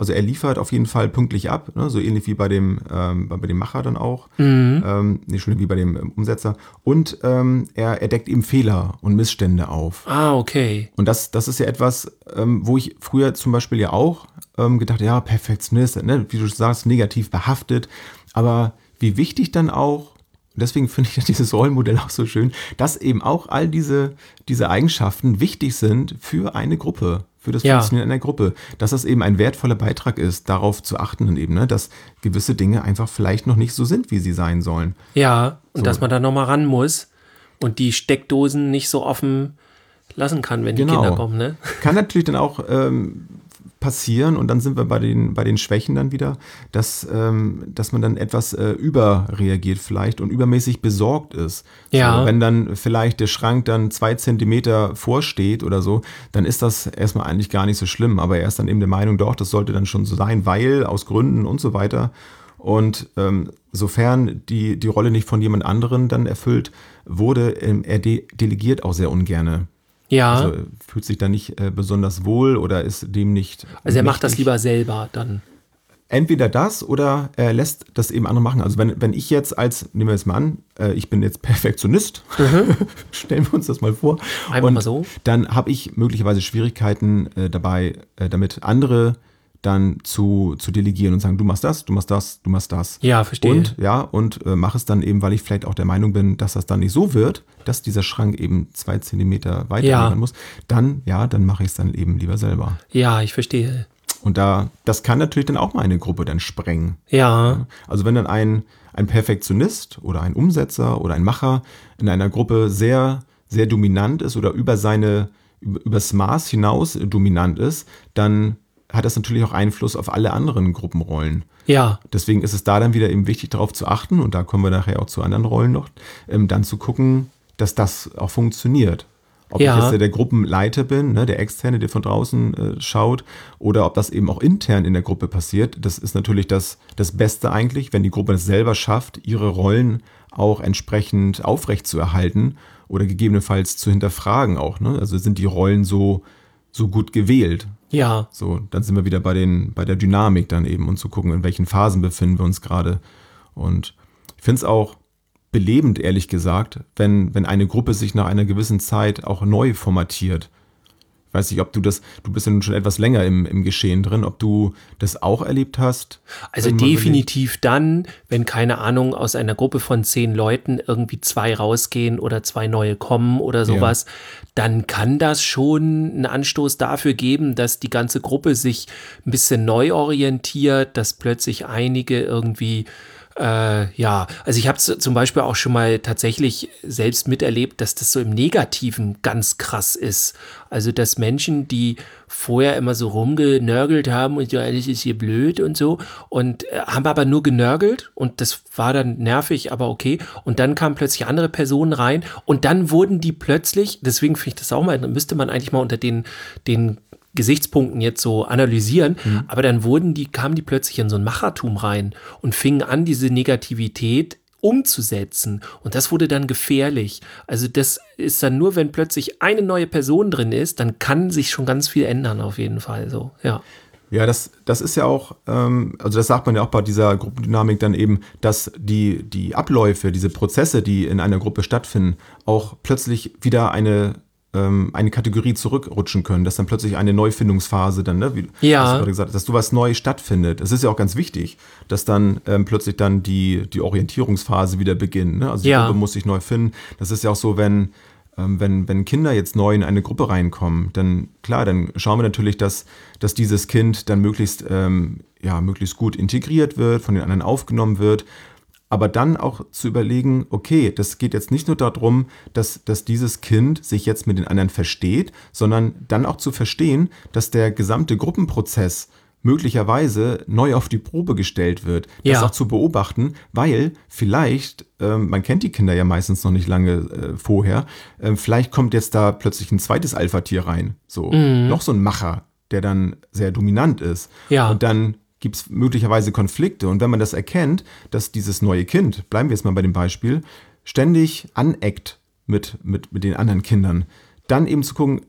Also er liefert auf jeden Fall pünktlich ab, ne? So ähnlich wie bei dem, ähm, bei dem Macher dann auch. Mhm. Ähm, nicht schon wie bei dem ähm, Umsetzer. Und ähm, er, er deckt eben Fehler und Missstände auf. Ah, okay. Und das, das ist ja etwas, ähm, wo ich früher zum Beispiel ja auch ähm, gedacht, ja, Perfektionist, ne? Wie du sagst, negativ behaftet. Aber wie wichtig dann auch, deswegen finde ich dieses Rollenmodell auch so schön, dass eben auch all diese, diese Eigenschaften wichtig sind für eine Gruppe, für das Ja. Funktionieren einer Gruppe. Dass das eben ein wertvoller Beitrag ist, darauf zu achten und eben, ne, dass gewisse Dinge einfach vielleicht noch nicht so sind, wie sie sein sollen. Ja, und So. dass man da nochmal ran muss und die Steckdosen nicht so offen lassen kann, wenn die Genau. Kinder kommen, ne? Kann natürlich dann auch ähm, passieren und dann sind wir bei den, bei den Schwächen dann wieder, dass, ähm, dass man dann etwas äh, überreagiert vielleicht und übermäßig besorgt ist. Ja. So, wenn dann vielleicht der Schrank dann zwei Zentimeter vorsteht oder so, dann ist das erstmal eigentlich gar nicht so schlimm, aber er ist dann eben der Meinung, doch, das sollte dann schon so sein, weil, aus Gründen und so weiter. Und ähm, sofern die, die Rolle nicht von jemand anderen dann erfüllt wurde, ähm, er de- delegiert auch sehr ungerne. Ja, Also also, fühlt sich da nicht äh, besonders wohl oder ist dem nicht. er macht das mächtig. lieber selber dann. Entweder das oder er lässt das eben andere machen. Also wenn, wenn ich jetzt als, nehmen wir jetzt mal an, äh, ich bin jetzt Perfektionist, stellen wir uns das mal vor. Einfach und mal so. Dann habe ich möglicherweise Schwierigkeiten äh, dabei, äh, damit andere dann zu, zu delegieren und sagen, du machst das, du machst das, du machst das. Ja, verstehe. Und ja, und äh, mache es dann eben, weil ich vielleicht auch der Meinung bin, dass das dann nicht so wird, dass dieser Schrank eben zwei Zentimeter weiter Ja. liefern muss, dann, ja, dann mache ich es dann eben lieber selber. Ja, ich verstehe. Und da, das kann natürlich dann auch mal eine Gruppe dann sprengen. Ja, Also wenn dann ein, ein Perfektionist oder ein Umsetzer oder ein Macher in einer Gruppe sehr, sehr dominant ist oder über seine, über, übers Maß hinaus dominant ist, dann hat das natürlich auch Einfluss auf alle anderen Gruppenrollen. ja, Deswegen ist es da dann wieder eben wichtig, darauf zu achten, und da kommen wir nachher auch zu anderen Rollen noch, ähm, dann zu gucken, dass das auch funktioniert. Ob Ja. ich jetzt der, der Gruppenleiter bin, ne, der Externe, der von draußen äh, schaut, oder ob das eben auch intern in der Gruppe passiert. Das ist natürlich das, das Beste eigentlich, wenn die Gruppe es selber schafft, ihre Rollen auch entsprechend aufrechtzuerhalten oder gegebenenfalls zu hinterfragen auch. Ne? Also sind die Rollen so, so gut gewählt? ja, So, dann sind wir wieder bei den, bei der Dynamik dann eben und zu gucken, in welchen Phasen befinden wir uns gerade. Und ich finde es auch belebend, ehrlich gesagt, wenn, wenn eine Gruppe sich nach einer gewissen Zeit auch neu formatiert. Ich weiß nicht, ob du das, du bist ja nun schon etwas länger im, im Geschehen drin, ob du das auch erlebt hast? Also Wenn man definitiv dann, wenn, keine Ahnung, aus einer Gruppe von zehn Leuten irgendwie zwei rausgehen oder zwei neue kommen oder sowas, dann kann das schon einen Anstoß dafür geben, dass die ganze Gruppe sich ein bisschen neu orientiert, dass plötzlich einige irgendwie Äh, ja, also ich habe es zum Beispiel auch schon mal tatsächlich selbst miterlebt, dass das so im Negativen ganz krass ist. Also dass Menschen, die vorher immer so rumgenörgelt haben und ja, alles ist hier blöd und so, und äh, haben aber nur genörgelt und das war dann nervig, aber okay. Und dann kamen plötzlich andere Personen rein und dann wurden die plötzlich, deswegen finde ich das auch mal, müsste man eigentlich mal unter den, den Gesichtspunkten jetzt so analysieren, mhm. aber dann wurden die, kamen die plötzlich in so ein Machertum rein und fingen an, diese Negativität umzusetzen. Und das wurde dann gefährlich. Also das ist dann nur, wenn plötzlich eine neue Person drin ist, dann kann sich schon ganz viel ändern auf jeden Fall. So, ja. Ja, das, das ist ja auch, ähm, also das sagt man ja auch bei dieser Gruppendynamik dann eben, dass die, die Abläufe, diese Prozesse, die in einer Gruppe stattfinden, auch plötzlich wieder eine eine Kategorie zurückrutschen können, dass dann plötzlich eine Neufindungsphase dann, ne, wie ja. hast du gerade gesagt hast, dass du was neu stattfindet. Es ist ja auch ganz wichtig, dass dann ähm, plötzlich dann die, die Orientierungsphase wieder beginnt. Ne? Also die ja. Gruppe muss sich neu finden. Das ist ja auch so, wenn, ähm, wenn, wenn Kinder jetzt neu in eine Gruppe reinkommen, dann klar, dann schauen wir natürlich, dass, dass dieses Kind dann möglichst, ähm, ja, möglichst gut integriert wird, von den anderen aufgenommen wird. Aber dann auch zu überlegen, okay, das geht jetzt nicht nur darum, dass, dass dieses Kind sich jetzt mit den anderen versteht, sondern dann auch zu verstehen, dass der gesamte Gruppenprozess möglicherweise neu auf die Probe gestellt wird. Das ja. auch zu beobachten, weil vielleicht, ähm, man kennt die Kinder ja meistens noch nicht lange äh, vorher, äh, vielleicht kommt jetzt da plötzlich ein zweites Alpha-Tier rein. So, mhm. noch so ein Macher, der dann sehr dominant ist. Ja. Und dann gibt es möglicherweise Konflikte. Und wenn man das erkennt, dass dieses neue Kind, bleiben wir jetzt mal bei dem Beispiel, ständig aneckt mit, mit, mit den anderen Kindern, dann eben zu gucken,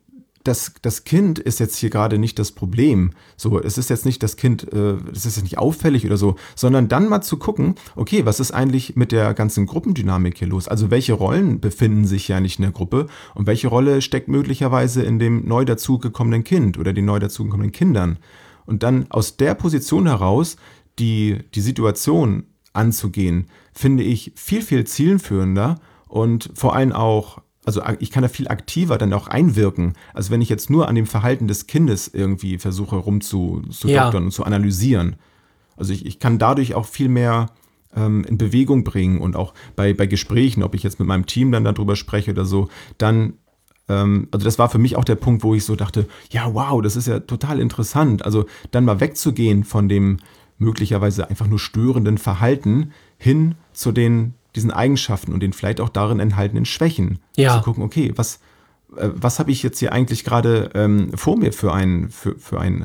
das, das Kind ist jetzt hier gerade nicht das Problem. So, es ist jetzt nicht das Kind, äh, es ist jetzt nicht auffällig oder so, sondern dann mal zu gucken, okay, was ist eigentlich mit der ganzen Gruppendynamik hier los? Also welche Rollen befinden sich ja nicht in der Gruppe und welche Rolle steckt möglicherweise in dem neu dazugekommenen Kind oder den neu dazugekommenen Kindern? Und dann aus der Position heraus die, die Situation anzugehen, finde ich viel, viel zielführender und vor allem auch, also ich kann da viel aktiver dann auch einwirken, als wenn ich jetzt nur an dem Verhalten des Kindes irgendwie versuche rumzudoktern Ja. und zu analysieren. Also ich, ich kann dadurch auch viel mehr ähm, in Bewegung bringen und auch bei, bei Gesprächen, ob ich jetzt mit meinem Team dann darüber spreche oder so, dann, ähm, also das war für mich auch der Punkt, wo ich so dachte, ja wow, das ist ja total interessant. Also dann mal wegzugehen von dem möglicherweise einfach nur störenden Verhalten hin zu den diesen Eigenschaften und den vielleicht auch darin enthaltenen Schwächen. Ja. Zu gucken, okay, was, äh, was habe ich jetzt hier eigentlich gerade ähm, vor mir für einen für, für einen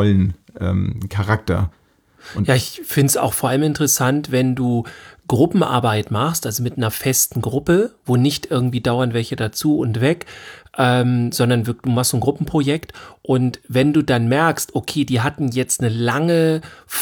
Rollencharakter? Ähm, Ja, ich finde es auch vor allem interessant, wenn du Gruppenarbeit machst, also mit einer festen Gruppe, wo nicht irgendwie dauernd welche dazu und weg, ähm, sondern wirklich, du machst so ein Gruppenprojekt und wenn du dann merkst, okay, die hatten jetzt eine lange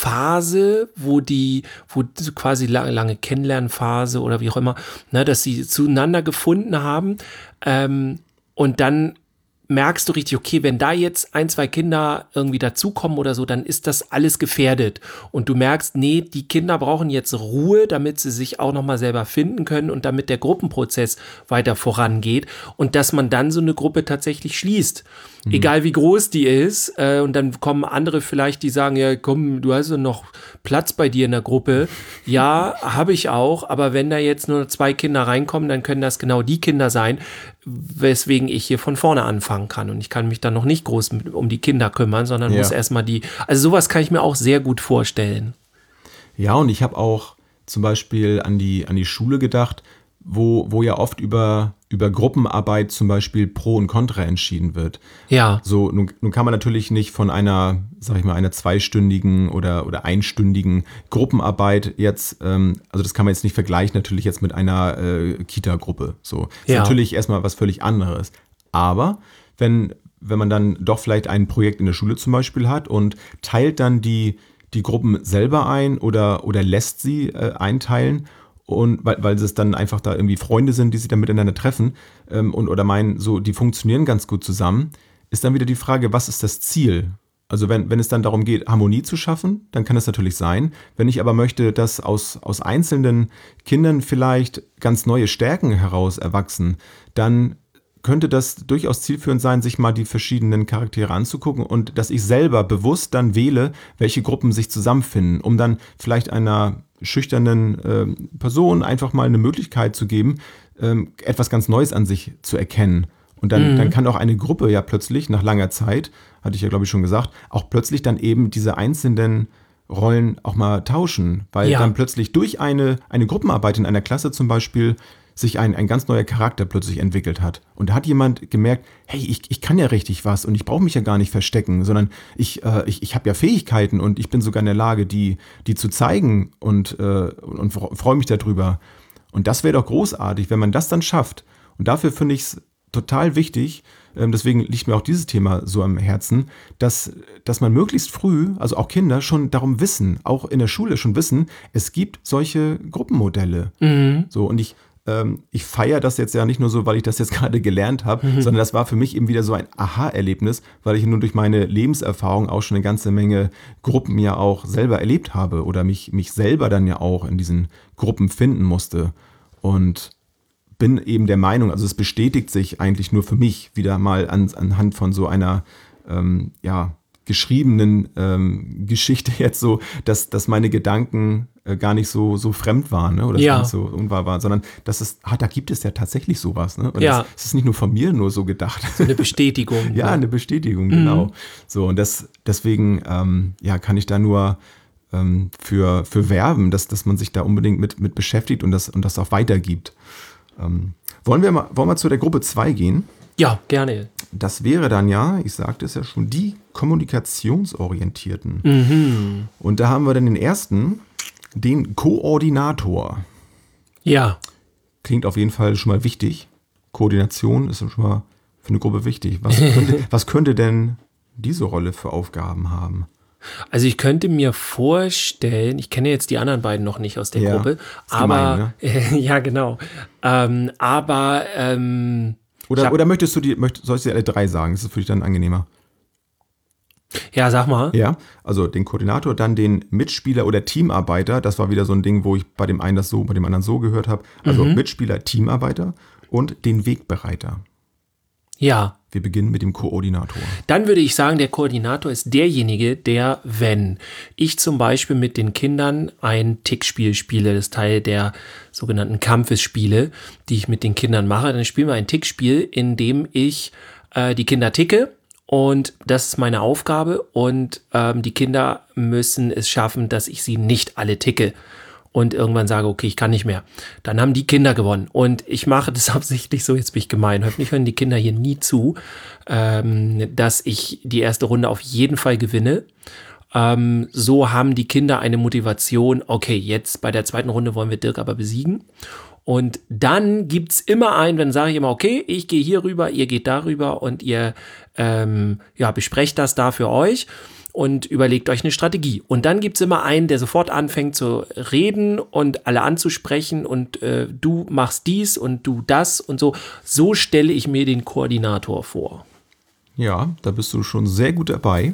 Phase, wo die, wo so quasi lange, lange Kennenlernphase oder wie auch immer, ne, dass sie zueinander gefunden haben, ähm, und dann merkst du richtig, okay, wenn da jetzt ein, zwei Kinder irgendwie dazukommen oder so, dann ist das alles gefährdet. Und du merkst, nee, die Kinder brauchen jetzt Ruhe, damit sie sich auch nochmal selber finden können und damit der Gruppenprozess weiter vorangeht. Und dass man dann so eine Gruppe tatsächlich schließt. Mhm. Egal wie groß die ist. Äh, und dann kommen andere vielleicht, die sagen, ja komm, du hast ja noch Platz bei dir in der Gruppe. Ja, habe ich auch. Aber wenn da jetzt nur zwei Kinder reinkommen, dann können das genau die Kinder sein, weswegen ich hier von vorne anfangen kann. Und ich kann mich dann noch nicht groß mit, um die Kinder kümmern, sondern Ja. muss erstmal die, also sowas kann ich mir auch sehr gut vorstellen. Ja, und ich habe auch zum Beispiel an die, an die Schule gedacht, wo, wo ja oft über, über Gruppenarbeit zum Beispiel Pro und Contra entschieden wird. Ja. So, nun, nun kann man natürlich nicht von einer, sag ich mal, einer zweistündigen oder, oder einstündigen Gruppenarbeit jetzt, ähm, also das kann man jetzt nicht vergleichen natürlich jetzt mit einer äh, Kita-Gruppe. So, ist Ja. natürlich erstmal was völlig anderes. Aber wenn, wenn man dann doch vielleicht ein Projekt in der Schule zum Beispiel hat und teilt dann die, die Gruppen selber ein oder, oder lässt sie äh, einteilen, und weil, weil es dann einfach da irgendwie Freunde sind, die sich dann miteinander treffen ähm, und oder meinen, so, die funktionieren ganz gut zusammen, ist dann wieder die Frage, was ist das Ziel? Also wenn, wenn es dann darum geht, Harmonie zu schaffen, dann kann das natürlich sein. Wenn ich aber möchte, dass aus, aus einzelnen Kindern vielleicht ganz neue Stärken heraus erwachsen, dann könnte das durchaus zielführend sein, sich mal die verschiedenen Charaktere anzugucken und dass ich selber bewusst dann wähle, welche Gruppen sich zusammenfinden, um dann vielleicht einer schüchternen äh, Person einfach mal eine Möglichkeit zu geben, ähm, etwas ganz Neues an sich zu erkennen. Und dann, Mhm. dann kann auch eine Gruppe ja plötzlich nach langer Zeit, hatte ich ja glaube ich schon gesagt, auch plötzlich dann eben diese einzelnen Rollen auch mal tauschen, weil Ja. dann plötzlich durch eine, eine Gruppenarbeit in einer Klasse zum Beispiel sich ein, ein ganz neuer Charakter plötzlich entwickelt hat. Und da hat jemand gemerkt, hey, ich, ich kann ja richtig was und ich brauche mich ja gar nicht verstecken, sondern ich, äh, ich, ich habe ja Fähigkeiten und ich bin sogar in der Lage, die, die zu zeigen und, äh, und freue mich darüber. Und das wäre doch großartig, wenn man das dann schafft. Und dafür finde ich es total wichtig, ähm, deswegen liegt mir auch dieses Thema so am Herzen, dass, dass man möglichst früh, also auch Kinder, schon darum wissen, auch in der Schule schon wissen, es gibt solche Gruppenmodelle. Mhm. So, und ich Ich feiere das jetzt ja nicht nur so, weil ich das jetzt gerade gelernt habe, mhm. sondern das war für mich eben wieder so ein Aha-Erlebnis, weil ich nun durch meine Lebenserfahrung auch schon eine ganze Menge Gruppen ja auch selber erlebt habe oder mich, mich selber dann ja auch in diesen Gruppen finden musste. Und bin eben der Meinung, also es bestätigt sich eigentlich nur für mich wieder mal an, anhand von so einer, ähm, ja, geschriebenen ähm, Geschichte jetzt so, dass, dass meine Gedanken äh, gar nicht so, so fremd waren, ne? Oder Ja. gar nicht so unwahr waren, sondern dass es, ah, da gibt es ja tatsächlich sowas. Ne? Und Ja. das, das ist nicht nur von mir nur so gedacht. So eine Bestätigung. Ja, ne? eine Bestätigung, genau. So, und das, deswegen ähm, ja, kann ich da nur ähm, für, für werben, dass, dass man sich da unbedingt mit, mit beschäftigt und das, und das auch weitergibt. Ähm, wollen wir mal, wollen wir zu der Gruppe zwei gehen? Ja, gerne. Das wäre dann ja, ich sagte es ja schon, die Kommunikationsorientierten. Mhm. Und da haben wir dann den ersten, den Koordinator. Ja. Klingt auf jeden Fall schon mal wichtig. Koordination ist schon mal für eine Gruppe wichtig? Was könnte, was könnte denn diese Rolle für Aufgaben haben? Also ich könnte mir vorstellen, ich kenne jetzt die anderen beiden noch nicht aus der Ja, Gruppe, ist aber gemein, ne? ja genau, ähm, aber ähm, Oder, hab, oder möchtest du die, möcht, sollst du dir alle drei sagen? Das ist für dich dann angenehmer. ja, sag mal. Ja, also den Koordinator, dann den Mitspieler oder Teamarbeiter. Das war wieder so ein Ding, wo ich bei dem einen das so, bei dem anderen so gehört habe. Also Mhm. Mitspieler, Teamarbeiter und den Wegbereiter. Ja, Wir beginnen mit dem Koordinator. dann würde ich sagen, der Koordinator ist derjenige, der, wenn ich zum Beispiel mit den Kindern ein Tickspiel spiele, das ist Teil der sogenannten Kampfesspiele, die ich mit den Kindern mache, dann spielen wir ein Tickspiel, in dem ich äh, die Kinder ticke. Und das ist meine Aufgabe und ähm, die Kinder müssen es schaffen, dass ich sie nicht alle ticke und irgendwann sage, okay, ich kann nicht mehr. Dann haben die Kinder gewonnen und ich mache das absichtlich so, jetzt bin ich gemein, hoffentlich hören die Kinder hier nie zu, ähm, dass ich die erste Runde auf jeden Fall gewinne. Ähm, so haben die Kinder eine Motivation, okay, jetzt bei der zweiten Runde wollen wir Dirk aber besiegen. Und dann gibt's immer einen, dann sage ich immer, okay, ich gehe hier rüber, ihr geht darüber und ihr ähm, ja, besprecht das da für euch und überlegt euch eine Strategie. Und dann gibt's immer einen, der sofort anfängt zu reden und alle anzusprechen und äh, du machst dies und du das und so. So stelle ich mir den Koordinator vor. Ja, da bist du schon sehr gut dabei.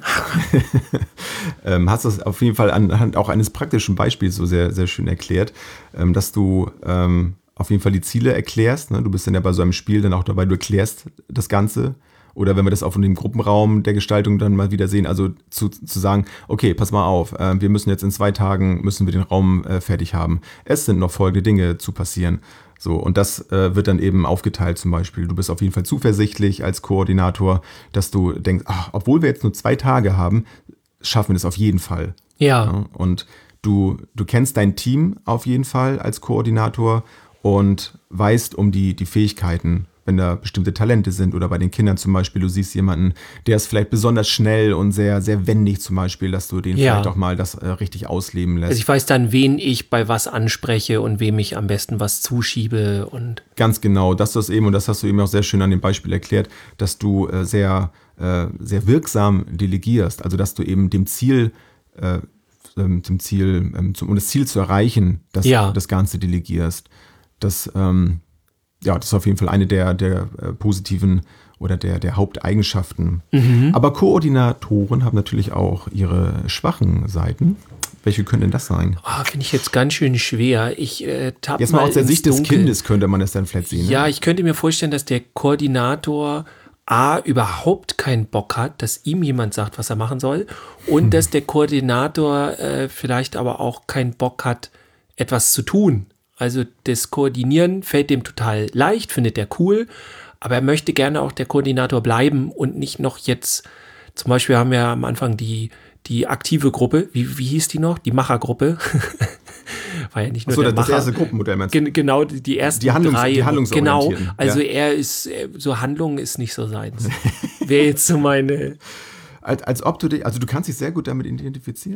ähm, hast das auf jeden Fall anhand auch eines praktischen Beispiels so sehr, sehr schön erklärt, ähm, dass du ähm, auf jeden Fall die Ziele erklärst. Ne? Du bist dann ja bei so einem Spiel dann auch dabei, du erklärst das Ganze. Oder wenn wir das auch in dem Gruppenraum der Gestaltung dann mal wieder sehen, also zu, zu sagen, okay, pass mal auf, äh, wir müssen jetzt in zwei Tagen, müssen wir den Raum äh, fertig haben. Es sind noch folgende Dinge zu passieren. So, und das äh, wird dann eben aufgeteilt zum Beispiel. Du bist auf jeden Fall zuversichtlich als Koordinator, dass du denkst, ach, obwohl wir jetzt nur zwei Tage haben, schaffen wir das auf jeden Fall. Ja. Ja, und du, du kennst dein Team auf jeden Fall als Koordinator und weißt um die, die Fähigkeiten, wenn da bestimmte Talente sind oder bei den Kindern zum Beispiel, du siehst jemanden, der ist vielleicht besonders schnell und sehr, sehr wendig zum Beispiel, dass du den Ja. vielleicht auch mal das äh, richtig ausleben lässt. Also ich weiß dann, wen ich bei was anspreche und wem ich am besten was zuschiebe und Ganz genau, das ist das eben, und das hast du eben auch sehr schön an dem Beispiel erklärt, dass du äh, sehr, äh, sehr wirksam delegierst, also dass du eben dem Ziel, äh, ähm, dem Ziel, ähm, zum, um das Ziel zu erreichen, das, Ja. das Ganze delegierst. Das, ähm, ja, das ist auf jeden Fall eine der, der äh, positiven oder der, der Haupteigenschaften. Aber Koordinatoren haben natürlich auch ihre schwachen Seiten. Welche können denn das sein? oh, finde ich jetzt ganz schön schwer. Ich äh, tapp Jetzt mal aus der ins Sicht des Dunkel. Kindes könnte man das dann vielleicht sehen. Ne? Ja, ich könnte mir vorstellen, dass der Koordinator A, überhaupt keinen Bock hat, dass ihm jemand sagt, was er machen soll, und dass der Koordinator äh, vielleicht aber auch keinen Bock hat, etwas zu tun. Also das Koordinieren fällt dem total leicht, findet er cool, aber er möchte gerne auch der Koordinator bleiben und nicht noch jetzt, zum Beispiel haben wir am Anfang die, die aktive Gruppe, wie, wie hieß die noch? Die Machergruppe. War ja nicht nur Achso, der das Macher. erste Gruppenmodell meinst du? Gen genau, die, die ersten Die Handlungs- drei. die handlungsorientierten, Genau, also ja. er ist, äh, so Handlung ist nicht so seins. Wäre jetzt so meine, Als, als ob du dich, also du kannst dich sehr gut damit identifizieren.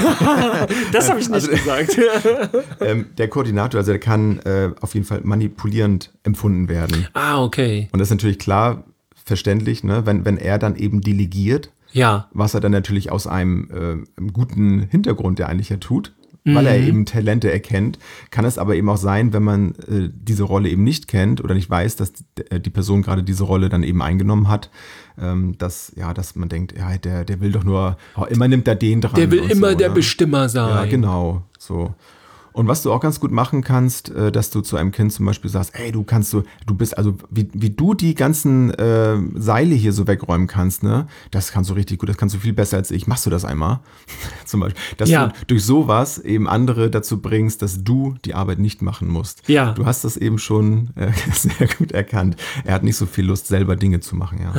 das habe ich nicht Also- gesagt. ähm, der Koordinator, also der kann äh, auf jeden Fall manipulierend empfunden werden. Ah, okay. Und das ist natürlich klar verständlich, ne? wenn, wenn er dann eben delegiert, Ja, was er dann natürlich aus einem, äh, einem guten Hintergrund, der eigentlich ja tut, weil er eben Talente erkennt, kann es aber eben auch sein, wenn man äh, diese Rolle eben nicht kennt oder nicht weiß, dass die, die Person gerade diese Rolle dann eben eingenommen hat, ähm, dass, ja, dass man denkt, ja, der, der will doch nur, oh, immer nimmt er den dran. der will und immer so, der ne? Bestimmer sein. Ja, genau, so. Und was du auch ganz gut machen kannst, äh, dass du zu einem Kind zum Beispiel sagst, ey, du kannst so, du bist, also wie, wie du die ganzen äh, Seile hier so wegräumen kannst, ne, das kannst du richtig gut, das kannst du viel besser als ich. Machst du das einmal? Zum Beispiel. Dass Ja. du durch sowas eben andere dazu bringst, dass du die Arbeit nicht machen musst. Ja. Du hast das eben schon äh, sehr gut erkannt. Er hat nicht so viel Lust, selber Dinge zu machen, ja.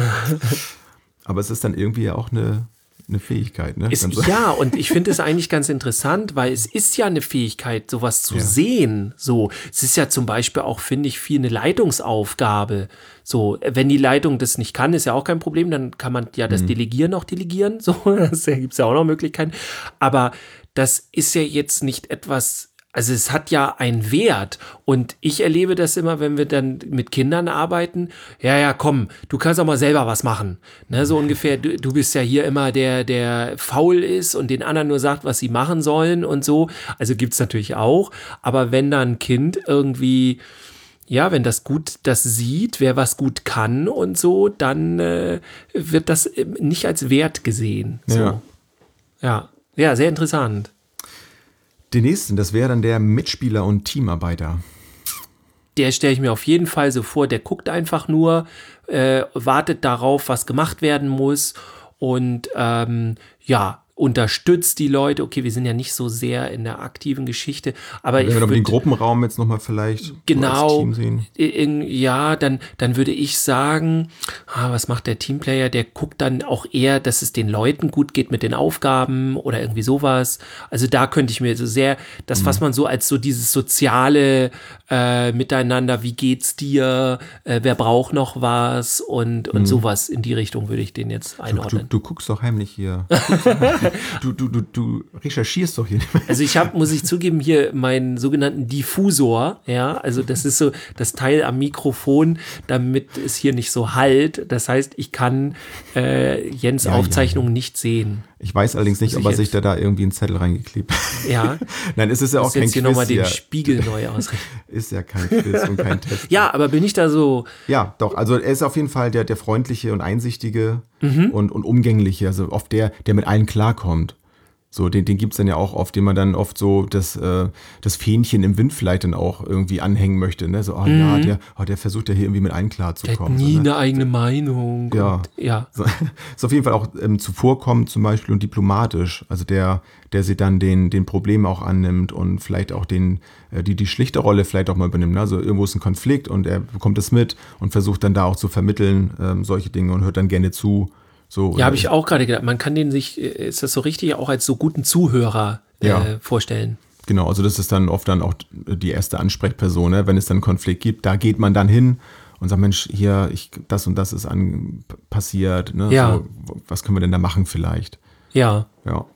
Aber es ist dann irgendwie ja auch eine, eine Fähigkeit, ne? Ist, Dann so- ja, und ich finde es eigentlich ganz interessant, weil es ist ja eine Fähigkeit, sowas zu Ja. sehen. So, es ist ja zum Beispiel auch, finde ich, viel eine Leitungsaufgabe. So, wenn die Leitung das nicht kann, ist ja auch kein Problem, dann kann man ja das Mhm. Delegieren auch delegieren. So, das gibt es ja auch noch Möglichkeiten. Aber das ist ja jetzt nicht etwas Also es hat ja einen Wert und ich erlebe das immer, wenn wir dann mit Kindern arbeiten, ja, ja, komm, du kannst auch mal selber was machen. Ne, so ungefähr, du, du bist ja hier immer der, der faul ist und den anderen nur sagt, was sie machen sollen und so. Also gibt's natürlich auch, aber wenn dann ein Kind irgendwie, ja, wenn das gut das sieht, wer was gut kann und so, dann äh, wird das nicht als Wert gesehen. So. Ja. Ja, ja, sehr interessant. Den nächsten, das wäre dann der Mitspieler und Teamarbeiter. Der stelle ich mir auf jeden Fall so vor, der guckt einfach nur, äh, wartet darauf, was gemacht werden muss und ähm, ja, unterstützt die Leute. Okay, wir sind ja nicht so sehr in der aktiven Geschichte, aber Wenn ich wir aber würde den Gruppenraum jetzt nochmal vielleicht genau, als Team sehen. In, ja, dann, dann würde ich sagen, ah, was macht der Teamplayer? Der guckt dann auch eher, dass es den Leuten gut geht mit den Aufgaben oder irgendwie sowas. Also da könnte ich mir so sehr, das, mhm. was man so als so dieses soziale äh, Miteinander, wie geht's dir, äh, wer braucht noch was und, und mhm. sowas in die Richtung würde ich den jetzt einordnen. Du, du, du guckst doch heimlich hier. Du, du, du, du recherchierst doch hier. Also ich habe, muss ich zugeben, hier meinen sogenannten Diffusor, ja, also das ist so das Teil am Mikrofon, damit es hier nicht so hallt. Das heißt, ich kann äh, Jens ja, Aufzeichnungen ja. nicht sehen. Ich weiß allerdings nicht, ob er sich da, da irgendwie einen Zettel reingeklebt hat. Ja. Nein, es ist ja auch kein jetzt hier Quiz. Nochmal den ja. Spiegel neu ausrichten. Ist ja kein Quiz und kein Test. Ja, aber bin ich da so... Ja, doch. Also er ist auf jeden Fall der, der freundliche und einsichtige mhm. und, und umgängliche. Also oft der, der mit allen klarkommt. So, den, den gibt's dann ja auch oft, den man dann oft so das, äh, das Fähnchen im Wind vielleicht dann auch irgendwie anhängen möchte. Ne? So, oh mhm. ja, der, oh, der versucht ja hier irgendwie mit allen klarzukommen. Der hat nie so, ne? eine eigene Meinung. Ja. Und, ja. So, ist auf jeden Fall auch ähm, zuvorkommend zum Beispiel und diplomatisch. Also der, der sich dann den, den Problemen auch annimmt und vielleicht auch den, äh, die, die schlichte Rolle vielleicht auch mal übernimmt. Ne? Also irgendwo ist ein Konflikt und er bekommt es mit und versucht dann da auch zu vermitteln, ähm, solche Dinge und hört dann gerne zu. So, ja, habe ich auch gerade gedacht. Man kann den sich, ist das so richtig, auch als so guten Zuhörer äh, ja. vorstellen. Genau, also das ist dann oft dann auch die erste Ansprechperson, ne? Wenn es dann einen Konflikt gibt, da geht man dann hin und sagt, Mensch, hier, ich, das und das ist an, passiert. Ne? Ja. So, was können wir denn da machen vielleicht? Ja. Ja.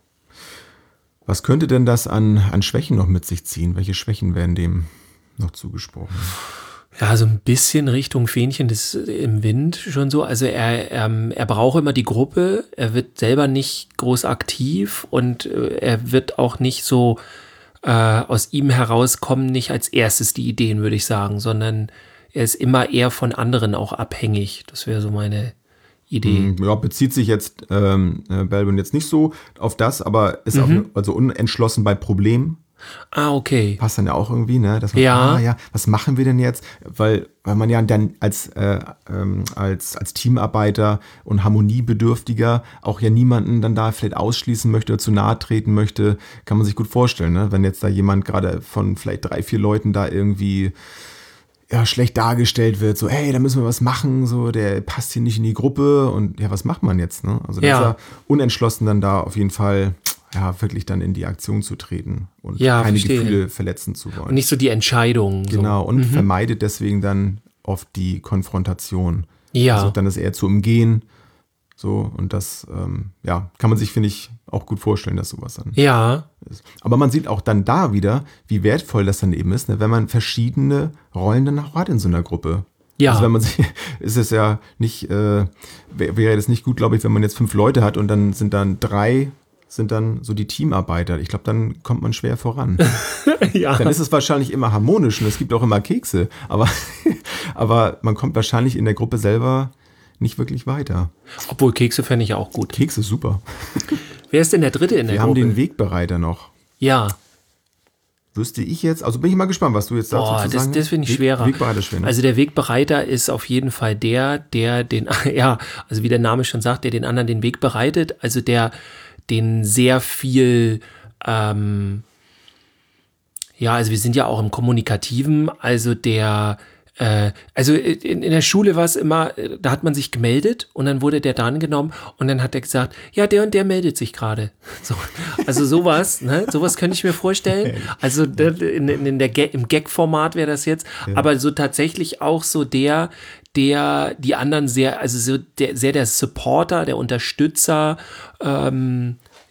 Was könnte denn das an, an Schwächen noch mit sich ziehen? Welche Schwächen werden dem noch zugesprochen? Ja, so ein bisschen Richtung Fähnchen des, im Wind schon so. Also er, er, er braucht immer die Gruppe, er wird selber nicht groß aktiv und er wird auch nicht so äh, aus ihm herauskommen, nicht als erstes die Ideen, würde ich sagen, sondern er ist immer eher von anderen auch abhängig. Das wäre so meine Idee. Ja, bezieht sich jetzt ähm, Belbin jetzt nicht so auf das, aber ist Mhm. auch also unentschlossen bei Problemen. Ah, okay. Passt dann ja auch irgendwie, ne? Dass man, Ja. ah, ja, was machen wir denn jetzt? Weil, weil man ja dann als, äh, ähm, als, als Teamarbeiter und Harmoniebedürftiger auch ja niemanden dann da vielleicht ausschließen möchte oder zu nahe treten möchte, kann man sich gut vorstellen, ne? Wenn jetzt da jemand gerade von vielleicht drei, vier Leuten da irgendwie ja, schlecht dargestellt wird, so, hey, da müssen wir was machen, so, der passt hier nicht in die Gruppe und ja, was macht man jetzt, ne? Also da Ja. ist er unentschlossen dann da auf jeden Fall ja, wirklich dann in die Aktion zu treten und Ja, keine verstehe. Gefühle verletzen zu wollen. Und nicht so die Entscheidung. Genau, So. und vermeidet deswegen dann oft die Konfrontation. Ja. Also dann ist eher zu umgehen. So, und das, ähm, ja, kann man sich, finde ich, auch gut vorstellen, dass sowas dann Ja. ist. Aber man sieht auch dann da wieder, wie wertvoll das dann eben ist, ne, wenn man verschiedene Rollen dann auch hat in so einer Gruppe. Ja. Also wenn man sich, ist es ja nicht, äh, wär- wäre das nicht gut, glaube ich, wenn man jetzt fünf Leute hat und dann sind dann drei, sind dann so die Teamarbeiter. Ich glaube, dann kommt man schwer voran. Ja. Dann ist es wahrscheinlich immer harmonisch und es gibt auch immer Kekse, aber, aber man kommt wahrscheinlich in der Gruppe selber nicht wirklich weiter. Obwohl Kekse fände ich auch gut. Kekse, super. Wer ist denn der Dritte in der Wir haben Gruppe? den Wegbereiter noch. Ja. Wüsste ich jetzt, also bin ich mal gespannt, was du jetzt dazu Boah, zu das, sagen das hast. finde ich Weg- schwerer. Wegbereiter ist schwer, ne? Also der Wegbereiter ist auf jeden Fall der, der den, ja, also wie der Name schon sagt, der den anderen den Weg bereitet, also der den sehr viel, ähm, ja, also wir sind ja auch im Kommunikativen, also der, äh, also in, in der Schule war es immer, äh, da hat man sich gemeldet und dann wurde der dran genommen und dann hat er gesagt, ja, der und der meldet sich gerade. So, also sowas, ne, sowas könnte ich mir vorstellen. Also der- in, in, in der Ga- im Gag-Format wäre das jetzt, aber so tatsächlich auch so der, der die anderen sehr, also so der, sehr der Supporter, der Unterstützer, ähm,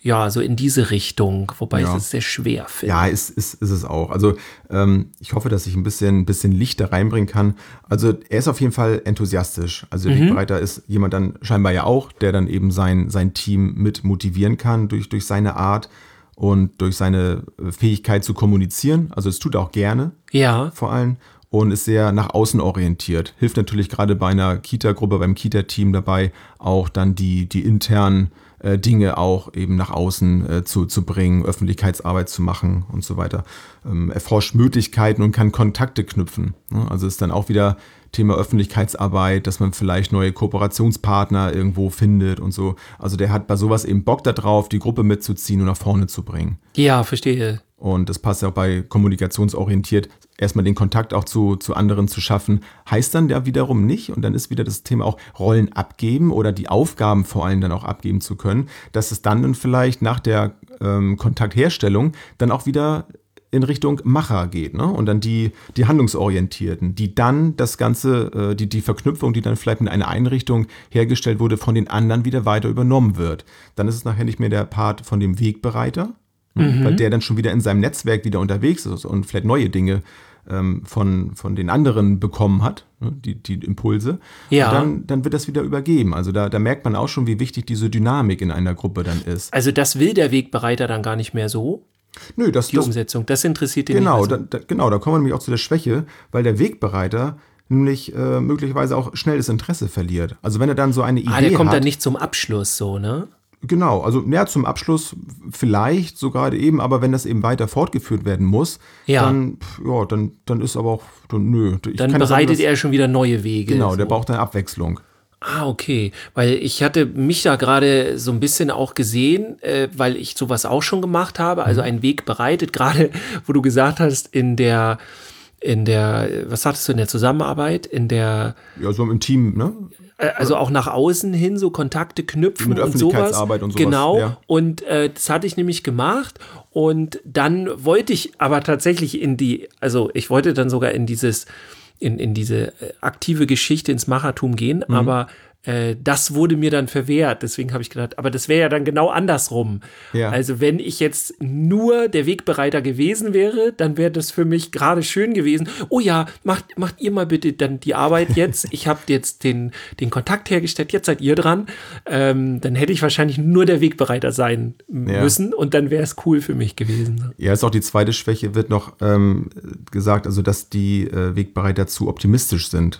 ja, so in diese Richtung, wobei Ja. ich es sehr schwer finde. Ja, ist, ist, ist es auch. Also ähm, ich hoffe, dass ich ein bisschen, bisschen Licht da reinbringen kann. Also er ist auf jeden Fall enthusiastisch. Also der Wegbereiter ist jemand dann scheinbar ja auch, der dann eben sein, sein Team mit motivieren kann durch, durch seine Art und durch seine Fähigkeit zu kommunizieren. Also es tut er auch gerne Ja, vor allem und ist sehr nach außen orientiert. Hilft natürlich gerade bei einer Kita-Gruppe, beim Kita-Team dabei, auch dann die, die internen äh, Dinge auch eben nach außen äh, zu, zu bringen, Öffentlichkeitsarbeit zu machen und so weiter. Ähm, erforscht Möglichkeiten und kann Kontakte knüpfen. Ne? Also ist dann auch wieder Thema Öffentlichkeitsarbeit, dass man vielleicht neue Kooperationspartner irgendwo findet und so. Also der hat bei sowas eben Bock da drauf, die Gruppe mitzuziehen und nach vorne zu bringen. ja, verstehe. Und das passt ja auch bei kommunikationsorientiert, erstmal den Kontakt auch zu, zu anderen zu schaffen, heißt dann ja wiederum nicht, und dann ist wieder das Thema auch Rollen abgeben oder die Aufgaben vor allem dann auch abgeben zu können, dass es dann, dann vielleicht nach der ähm, Kontaktherstellung dann auch wieder in Richtung Macher geht, ne? Und dann die, die Handlungsorientierten, die dann das Ganze, äh, die, die Verknüpfung, die dann vielleicht mit einer Einrichtung hergestellt wurde, von den anderen wieder weiter übernommen wird. Dann ist es nachher nicht mehr der Part von dem Wegbereiter, mhm. weil der dann schon wieder in seinem Netzwerk wieder unterwegs ist und vielleicht neue Dinge ähm, von, von den anderen bekommen hat, ne? die, die Impulse. Ja. Und dann, dann wird das wieder übergeben. Also da, da merkt man auch schon, wie wichtig diese Dynamik in einer Gruppe dann ist. Also das will der Wegbereiter dann gar nicht mehr so, Nö, das, die das, Umsetzung. Das interessiert ihn Genau, nicht da, mehr da, genau, da kommen wir nämlich auch zu der Schwäche, weil der Wegbereiter nämlich äh, möglicherweise auch schnell das Interesse verliert. Also wenn er dann so eine Idee so. Ah, der kommt hat, dann nicht zum Abschluss so, ne? genau, also ja, zum Abschluss vielleicht so gerade eben, aber wenn das eben weiter fortgeführt werden muss, Ja. dann, pf, ja, dann, dann ist aber auch, dann, nö. Ich Dann kann das bereitet anders- er schon wieder neue Wege. Genau, so. der braucht eine Abwechslung. Ah, okay. Weil ich hatte mich da gerade so ein bisschen auch gesehen, äh, weil ich sowas auch schon gemacht habe, also einen Weg bereitet, gerade wo du gesagt hast, in der, in der, was sagtest du, in der Zusammenarbeit, in der, Ja, so im Team, ne? äh, also auch nach außen hin so Kontakte knüpfen Mit und sowas. Öffentlichkeitsarbeit und sowas, Genau. ja. Und äh, das hatte ich nämlich gemacht und dann wollte ich aber tatsächlich in die, also ich wollte dann sogar in dieses in, in diese äh, aktive Geschichte ins Machertum gehen, Mhm. aber äh, das wurde mir dann verwehrt. Deswegen habe ich gedacht, aber das wäre ja dann genau andersrum. Ja. Also wenn ich jetzt nur der Wegbereiter gewesen wäre, dann wäre das für mich gerade schön gewesen. Oh ja, macht, macht ihr mal bitte dann die Arbeit jetzt. Ich habe jetzt den, den Kontakt hergestellt, jetzt seid ihr dran. Ähm, dann hätte ich wahrscheinlich nur der Wegbereiter sein Ja. müssen und dann wäre es cool für mich gewesen. Ja, ist auch die zweite Schwäche, wird noch ähm, gesagt, also dass die äh, Wegbereiter zu optimistisch sind.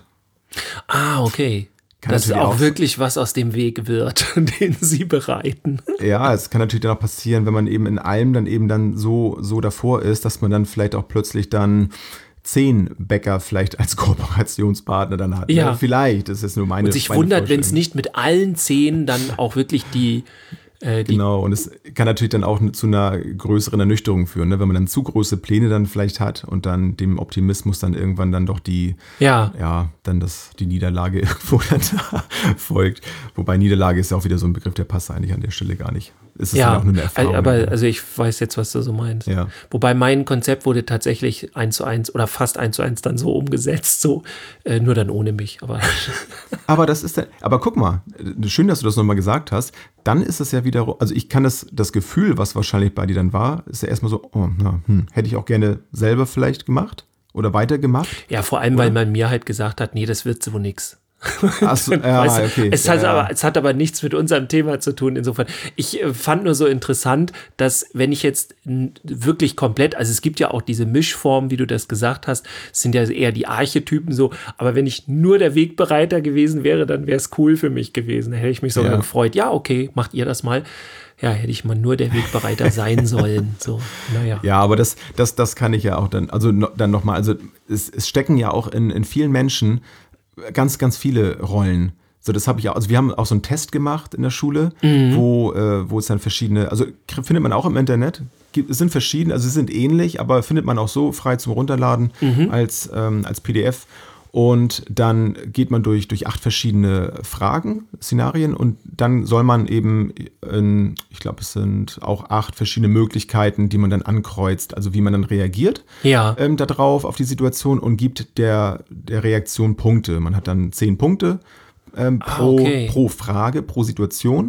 Ah, okay. Kann Dass natürlich auch auch- wirklich was aus dem Weg wird, den sie bereiten. Ja, es kann natürlich dann auch passieren, wenn man eben in allem dann eben dann so, so davor ist, dass man dann vielleicht auch plötzlich dann zehn Bäcker vielleicht als Kooperationspartner dann hat. Ja. Ne? Vielleicht, das ist nur meine Und sich meine wundert, wenn es Vorstellung. nicht mit allen zehn dann auch wirklich die, äh, die Genau, und es kann natürlich dann auch zu einer größeren Ernüchterung führen, ne? Wenn man dann zu große Pläne dann vielleicht hat und dann dem Optimismus dann irgendwann dann doch die, ja, ja, dann das, die Niederlage irgendwo dann da folgt. Wobei Niederlage ist ja auch wieder so ein Begriff, der passt eigentlich an der Stelle gar nicht. Es ist ja, dann auch nur eine Erfahrung. aber also ich weiß jetzt, was du so meinst. Ja. Wobei mein Konzept wurde tatsächlich eins zu eins oder fast eins zu eins dann so umgesetzt, so äh, nur dann ohne mich. Aber Aber das ist, der, aber guck mal, schön, dass du das nochmal gesagt hast. Dann ist es ja wieder, also ich kann das, das Gefühl, was wahrscheinlich bei dir dann war, ist ja erstmal so, oh, na, hm, hätte ich auch gerne selber vielleicht gemacht oder weitergemacht. ja, vor allem, weil man mir halt gesagt hat, nee, das wird so nix. Achso, ja, Weißt du, okay. es, ja, hat ja. aber, es hat aber nichts mit unserem Thema zu tun. Insofern, ich äh, fand nur so interessant, dass wenn ich jetzt n, wirklich komplett, also es gibt ja auch diese Mischformen, wie du das gesagt hast, es sind ja eher die Archetypen so, aber wenn ich nur der Wegbereiter gewesen wäre, dann wäre es cool für mich gewesen. Da hätte ich mich sogar Ja. gefreut. Ja, okay, macht ihr das mal. Ja, hätte ich mal nur der Wegbereiter sein sollen. So, naja. Ja, aber das, das, das kann ich ja auch dann, also no, dann nochmal, also es, es stecken ja auch in, in vielen Menschen ganz, ganz viele Rollen. So, das habe ich auch, also wir haben auch so einen Test gemacht in der Schule, Mhm. wo, äh, wo es dann verschiedene, also k- findet man auch im Internet, gibt, es sind verschiedene, also sie sind ähnlich, aber findet man auch so frei zum Runterladen Mhm. als, ähm, als P D F. Und dann geht man durch, durch acht verschiedene Fragen, Szenarien und dann soll man eben, in, ich glaube, es sind auch acht verschiedene Möglichkeiten, die man dann ankreuzt, also wie man dann reagiert Ja. ähm, darauf, auf die Situation und gibt der, der Reaktion Punkte. Man hat dann zehn Punkte ähm, Ah, pro, okay. pro Frage, pro Situation.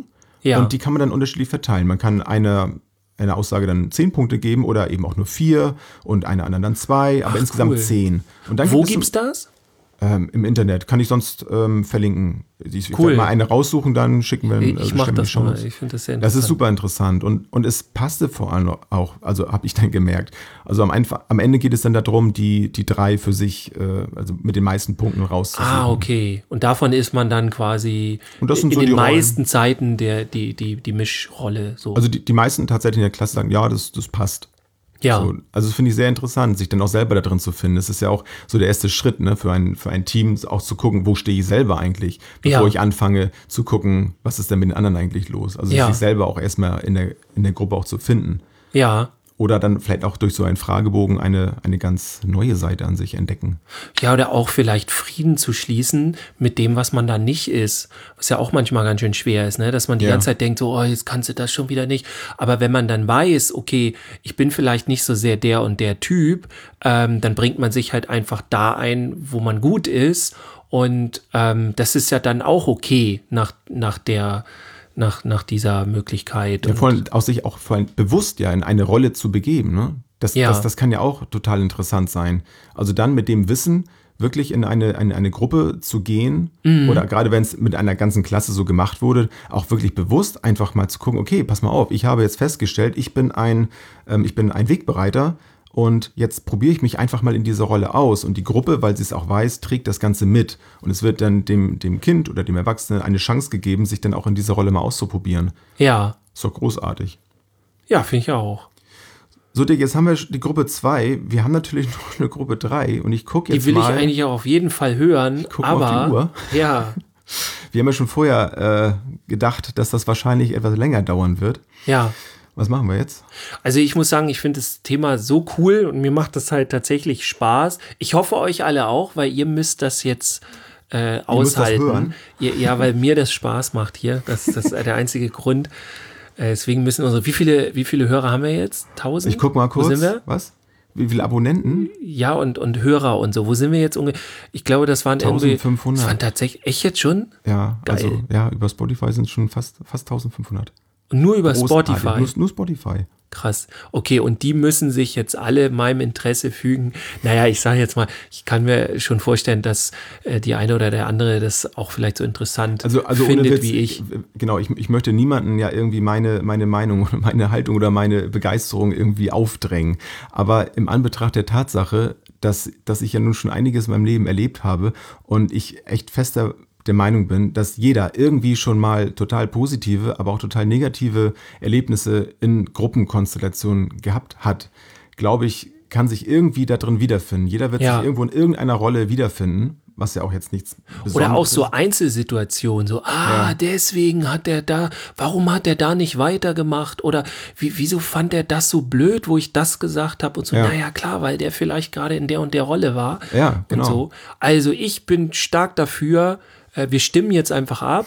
Ja. Und die kann man dann unterschiedlich verteilen. Man kann eine, eine Aussage dann zehn Punkte geben oder eben auch nur vier und eine anderen dann zwei, aber Ach, insgesamt cool. zehn. Und dann Wo gibt gibt's das? Ähm, Im Internet. Kann ich sonst ähm, verlinken. Ich Cool. werde mal eine raussuchen, dann schicken wir Ich also mach stellen wir das die Show mal. Notes. Ich finde das sehr Das interessant. ist super interessant und, und es passte vor allem auch, also habe ich dann gemerkt. Also am, Einf- am Ende geht es dann darum, die, die drei für sich, äh, also mit den meisten Punkten rauszusuchen. Ah, okay. Und davon ist man dann quasi Und das sind in so den die Rollen. meisten Zeiten der, die, die, die Mischrolle. So. Also die, die meisten tatsächlich in der Klasse sagen, ja, das, das passt. ja. So, also das finde ich sehr interessant, sich dann auch selber da drin zu finden. Das ist ja auch so der erste Schritt, ne, für ein, für ein Team, auch zu gucken, wo stehe ich selber eigentlich, bevor Ja. ich anfange zu gucken, was ist denn mit den anderen eigentlich los. Also Ja. sich selber auch erstmal in der, in der Gruppe auch zu finden. ja. Oder dann vielleicht auch durch so einen Fragebogen eine, eine ganz neue Seite an sich entdecken. Ja, oder auch vielleicht Frieden zu schließen mit dem, was man da nicht ist. Was ja auch manchmal ganz schön schwer ist, ne? Dass man die Ja. ganze Zeit denkt, so, oh, jetzt kannst du das schon wieder nicht. Aber wenn man dann weiß, okay, ich bin vielleicht nicht so sehr der und der Typ, ähm, dann bringt man sich halt einfach da ein, wo man gut ist. Und ähm, das ist ja dann auch okay nach, nach der Nach, nach dieser Möglichkeit. Ja, Und- vor allem auch sich auch vor allem bewusst ja in eine Rolle zu begeben. Ne? Das, Ja. das, das kann ja auch total interessant sein. Also dann mit dem Wissen wirklich in eine, eine, eine Gruppe zu gehen Mhm. oder gerade wenn es mit einer ganzen Klasse so gemacht wurde, auch wirklich bewusst einfach mal zu gucken, okay, pass mal auf, ich habe jetzt festgestellt, ich bin ein, ähm, ich bin ein Wegbereiter und jetzt probiere ich mich einfach mal in dieser Rolle aus und die Gruppe, weil sie es auch weiß, trägt das Ganze mit und es wird dann dem, dem Kind oder dem Erwachsenen eine Chance gegeben, sich dann auch in dieser Rolle mal auszuprobieren. Ja, Ist doch großartig. ja, finde ich auch. So, Dick, jetzt haben wir die Gruppe zwei. Wir haben natürlich noch eine Gruppe drei und ich gucke jetzt Die will mal. ich eigentlich auch auf jeden Fall hören. guck mal auf aber die Uhr. ja, Wir haben ja schon vorher äh, gedacht, dass das wahrscheinlich etwas länger dauern wird. ja. Was machen wir jetzt? Also ich muss sagen, ich finde das Thema so cool und mir macht das halt tatsächlich Spaß. Ich hoffe euch alle auch, weil ihr müsst das jetzt äh, müsst das aushalten. hören? Ihr, ja, weil mir das Spaß macht hier. Das, das ist der einzige Grund. Äh, deswegen müssen unsere, wie viele, wie viele Hörer haben wir jetzt? Tausend? Ich guck mal kurz. Wo sind wir? Was? Wie viele Abonnenten? Ja, und, und Hörer und so. Wo sind wir jetzt ungefähr? Ich glaube, das waren irgendwie. eintausendfünfhundert. Das waren tatsächlich, echt jetzt schon? Ja, Geil. also ja, über Spotify sind es schon fast, fast eintausendfünfhundert. Und nur über Großartig. Spotify. Nur, nur Spotify. Krass. Okay, und die müssen sich jetzt alle meinem Interesse fügen. Naja, ich sage jetzt mal, ich kann mir schon vorstellen, dass äh, die eine oder der andere das auch vielleicht so interessant Also, also ohne findet Witz, wie ich. Genau, ich, ich möchte niemanden ja irgendwie meine, meine Meinung oder meine Haltung oder meine Begeisterung irgendwie aufdrängen. Aber im Anbetracht der Tatsache, dass, dass ich ja nun schon einiges in meinem Leben erlebt habe und ich echt fester der Meinung bin, dass jeder irgendwie schon mal total positive, aber auch total negative Erlebnisse in Gruppenkonstellationen gehabt hat, glaube ich, kann sich irgendwie da drin wiederfinden. Jeder wird Ja. sich irgendwo in irgendeiner Rolle wiederfinden, was ja auch jetzt nichts Besonderes Oder auch ist. so Einzelsituationen, so, ah, Ja. deswegen hat der da, warum hat der da nicht weitergemacht? Oder wie, wieso fand er das so blöd, wo ich das gesagt habe? Und so, Ja. naja, klar, weil der vielleicht gerade in der und der Rolle war. Ja, genau. Und so. Also ich bin stark dafür, äh, wir stimmen jetzt einfach ab.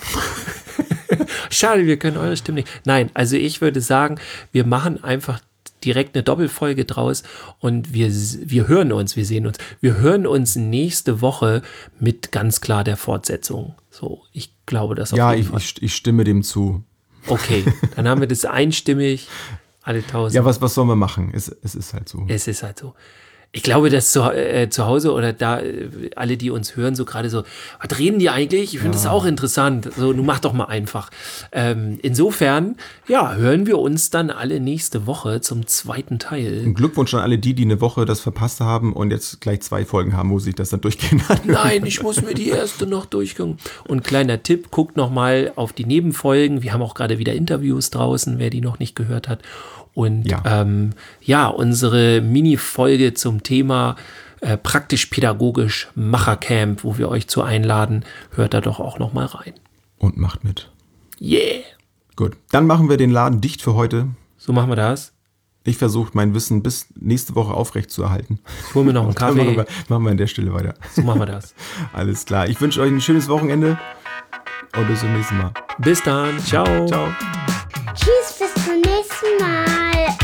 Schade, wir können eure Stimme nicht. Nein, also ich würde sagen, wir machen einfach direkt eine Doppelfolge draus und wir, wir hören uns, wir sehen uns. Wir hören uns nächste Woche mit ganz klar der Fortsetzung. So, ich glaube, das auf Ja, jeden ich, Fall. ich, ich stimme dem zu. Okay, dann haben wir das einstimmig, alle tausend. Ja, was, was sollen wir machen? Es, es ist halt so. Es ist halt so. Ich glaube, dass zu, äh, zu Hause oder da äh, alle, die uns hören, so gerade so, was reden die eigentlich? Ich finde das auch interessant. So, nun mach doch mal einfach. Ähm, insofern, ja, hören wir uns dann alle nächste Woche zum zweiten Teil. Und Glückwunsch an alle die, die eine Woche das verpasst haben und jetzt gleich zwei Folgen haben, wo sich das dann durchgehen hat. Nein, ich muss mir die erste noch durchgucken. Und kleiner Tipp, guckt noch mal auf die Nebenfolgen. Wir haben auch gerade wieder Interviews draußen, wer die noch nicht gehört hat. Und Ja. ja, ähm, ja unsere Mini-Folge zum Thema äh, praktisch-pädagogisch Machercamp, wo wir euch zu einladen, hört da doch auch noch mal rein. Und macht mit. Yeah! Gut, dann machen wir den Laden dicht für heute. So machen wir das. Ich versuche mein Wissen bis nächste Woche aufrecht zu erhalten. Ich hole mir noch einen Dann machen Kaffee. wir, machen wir an der Stelle weiter. So machen wir das. Alles klar. Ich wünsche euch ein schönes Wochenende und bis zum nächsten Mal. Bis dann. Ciao. Ciao. Tschüss, bis zum nächsten Mal.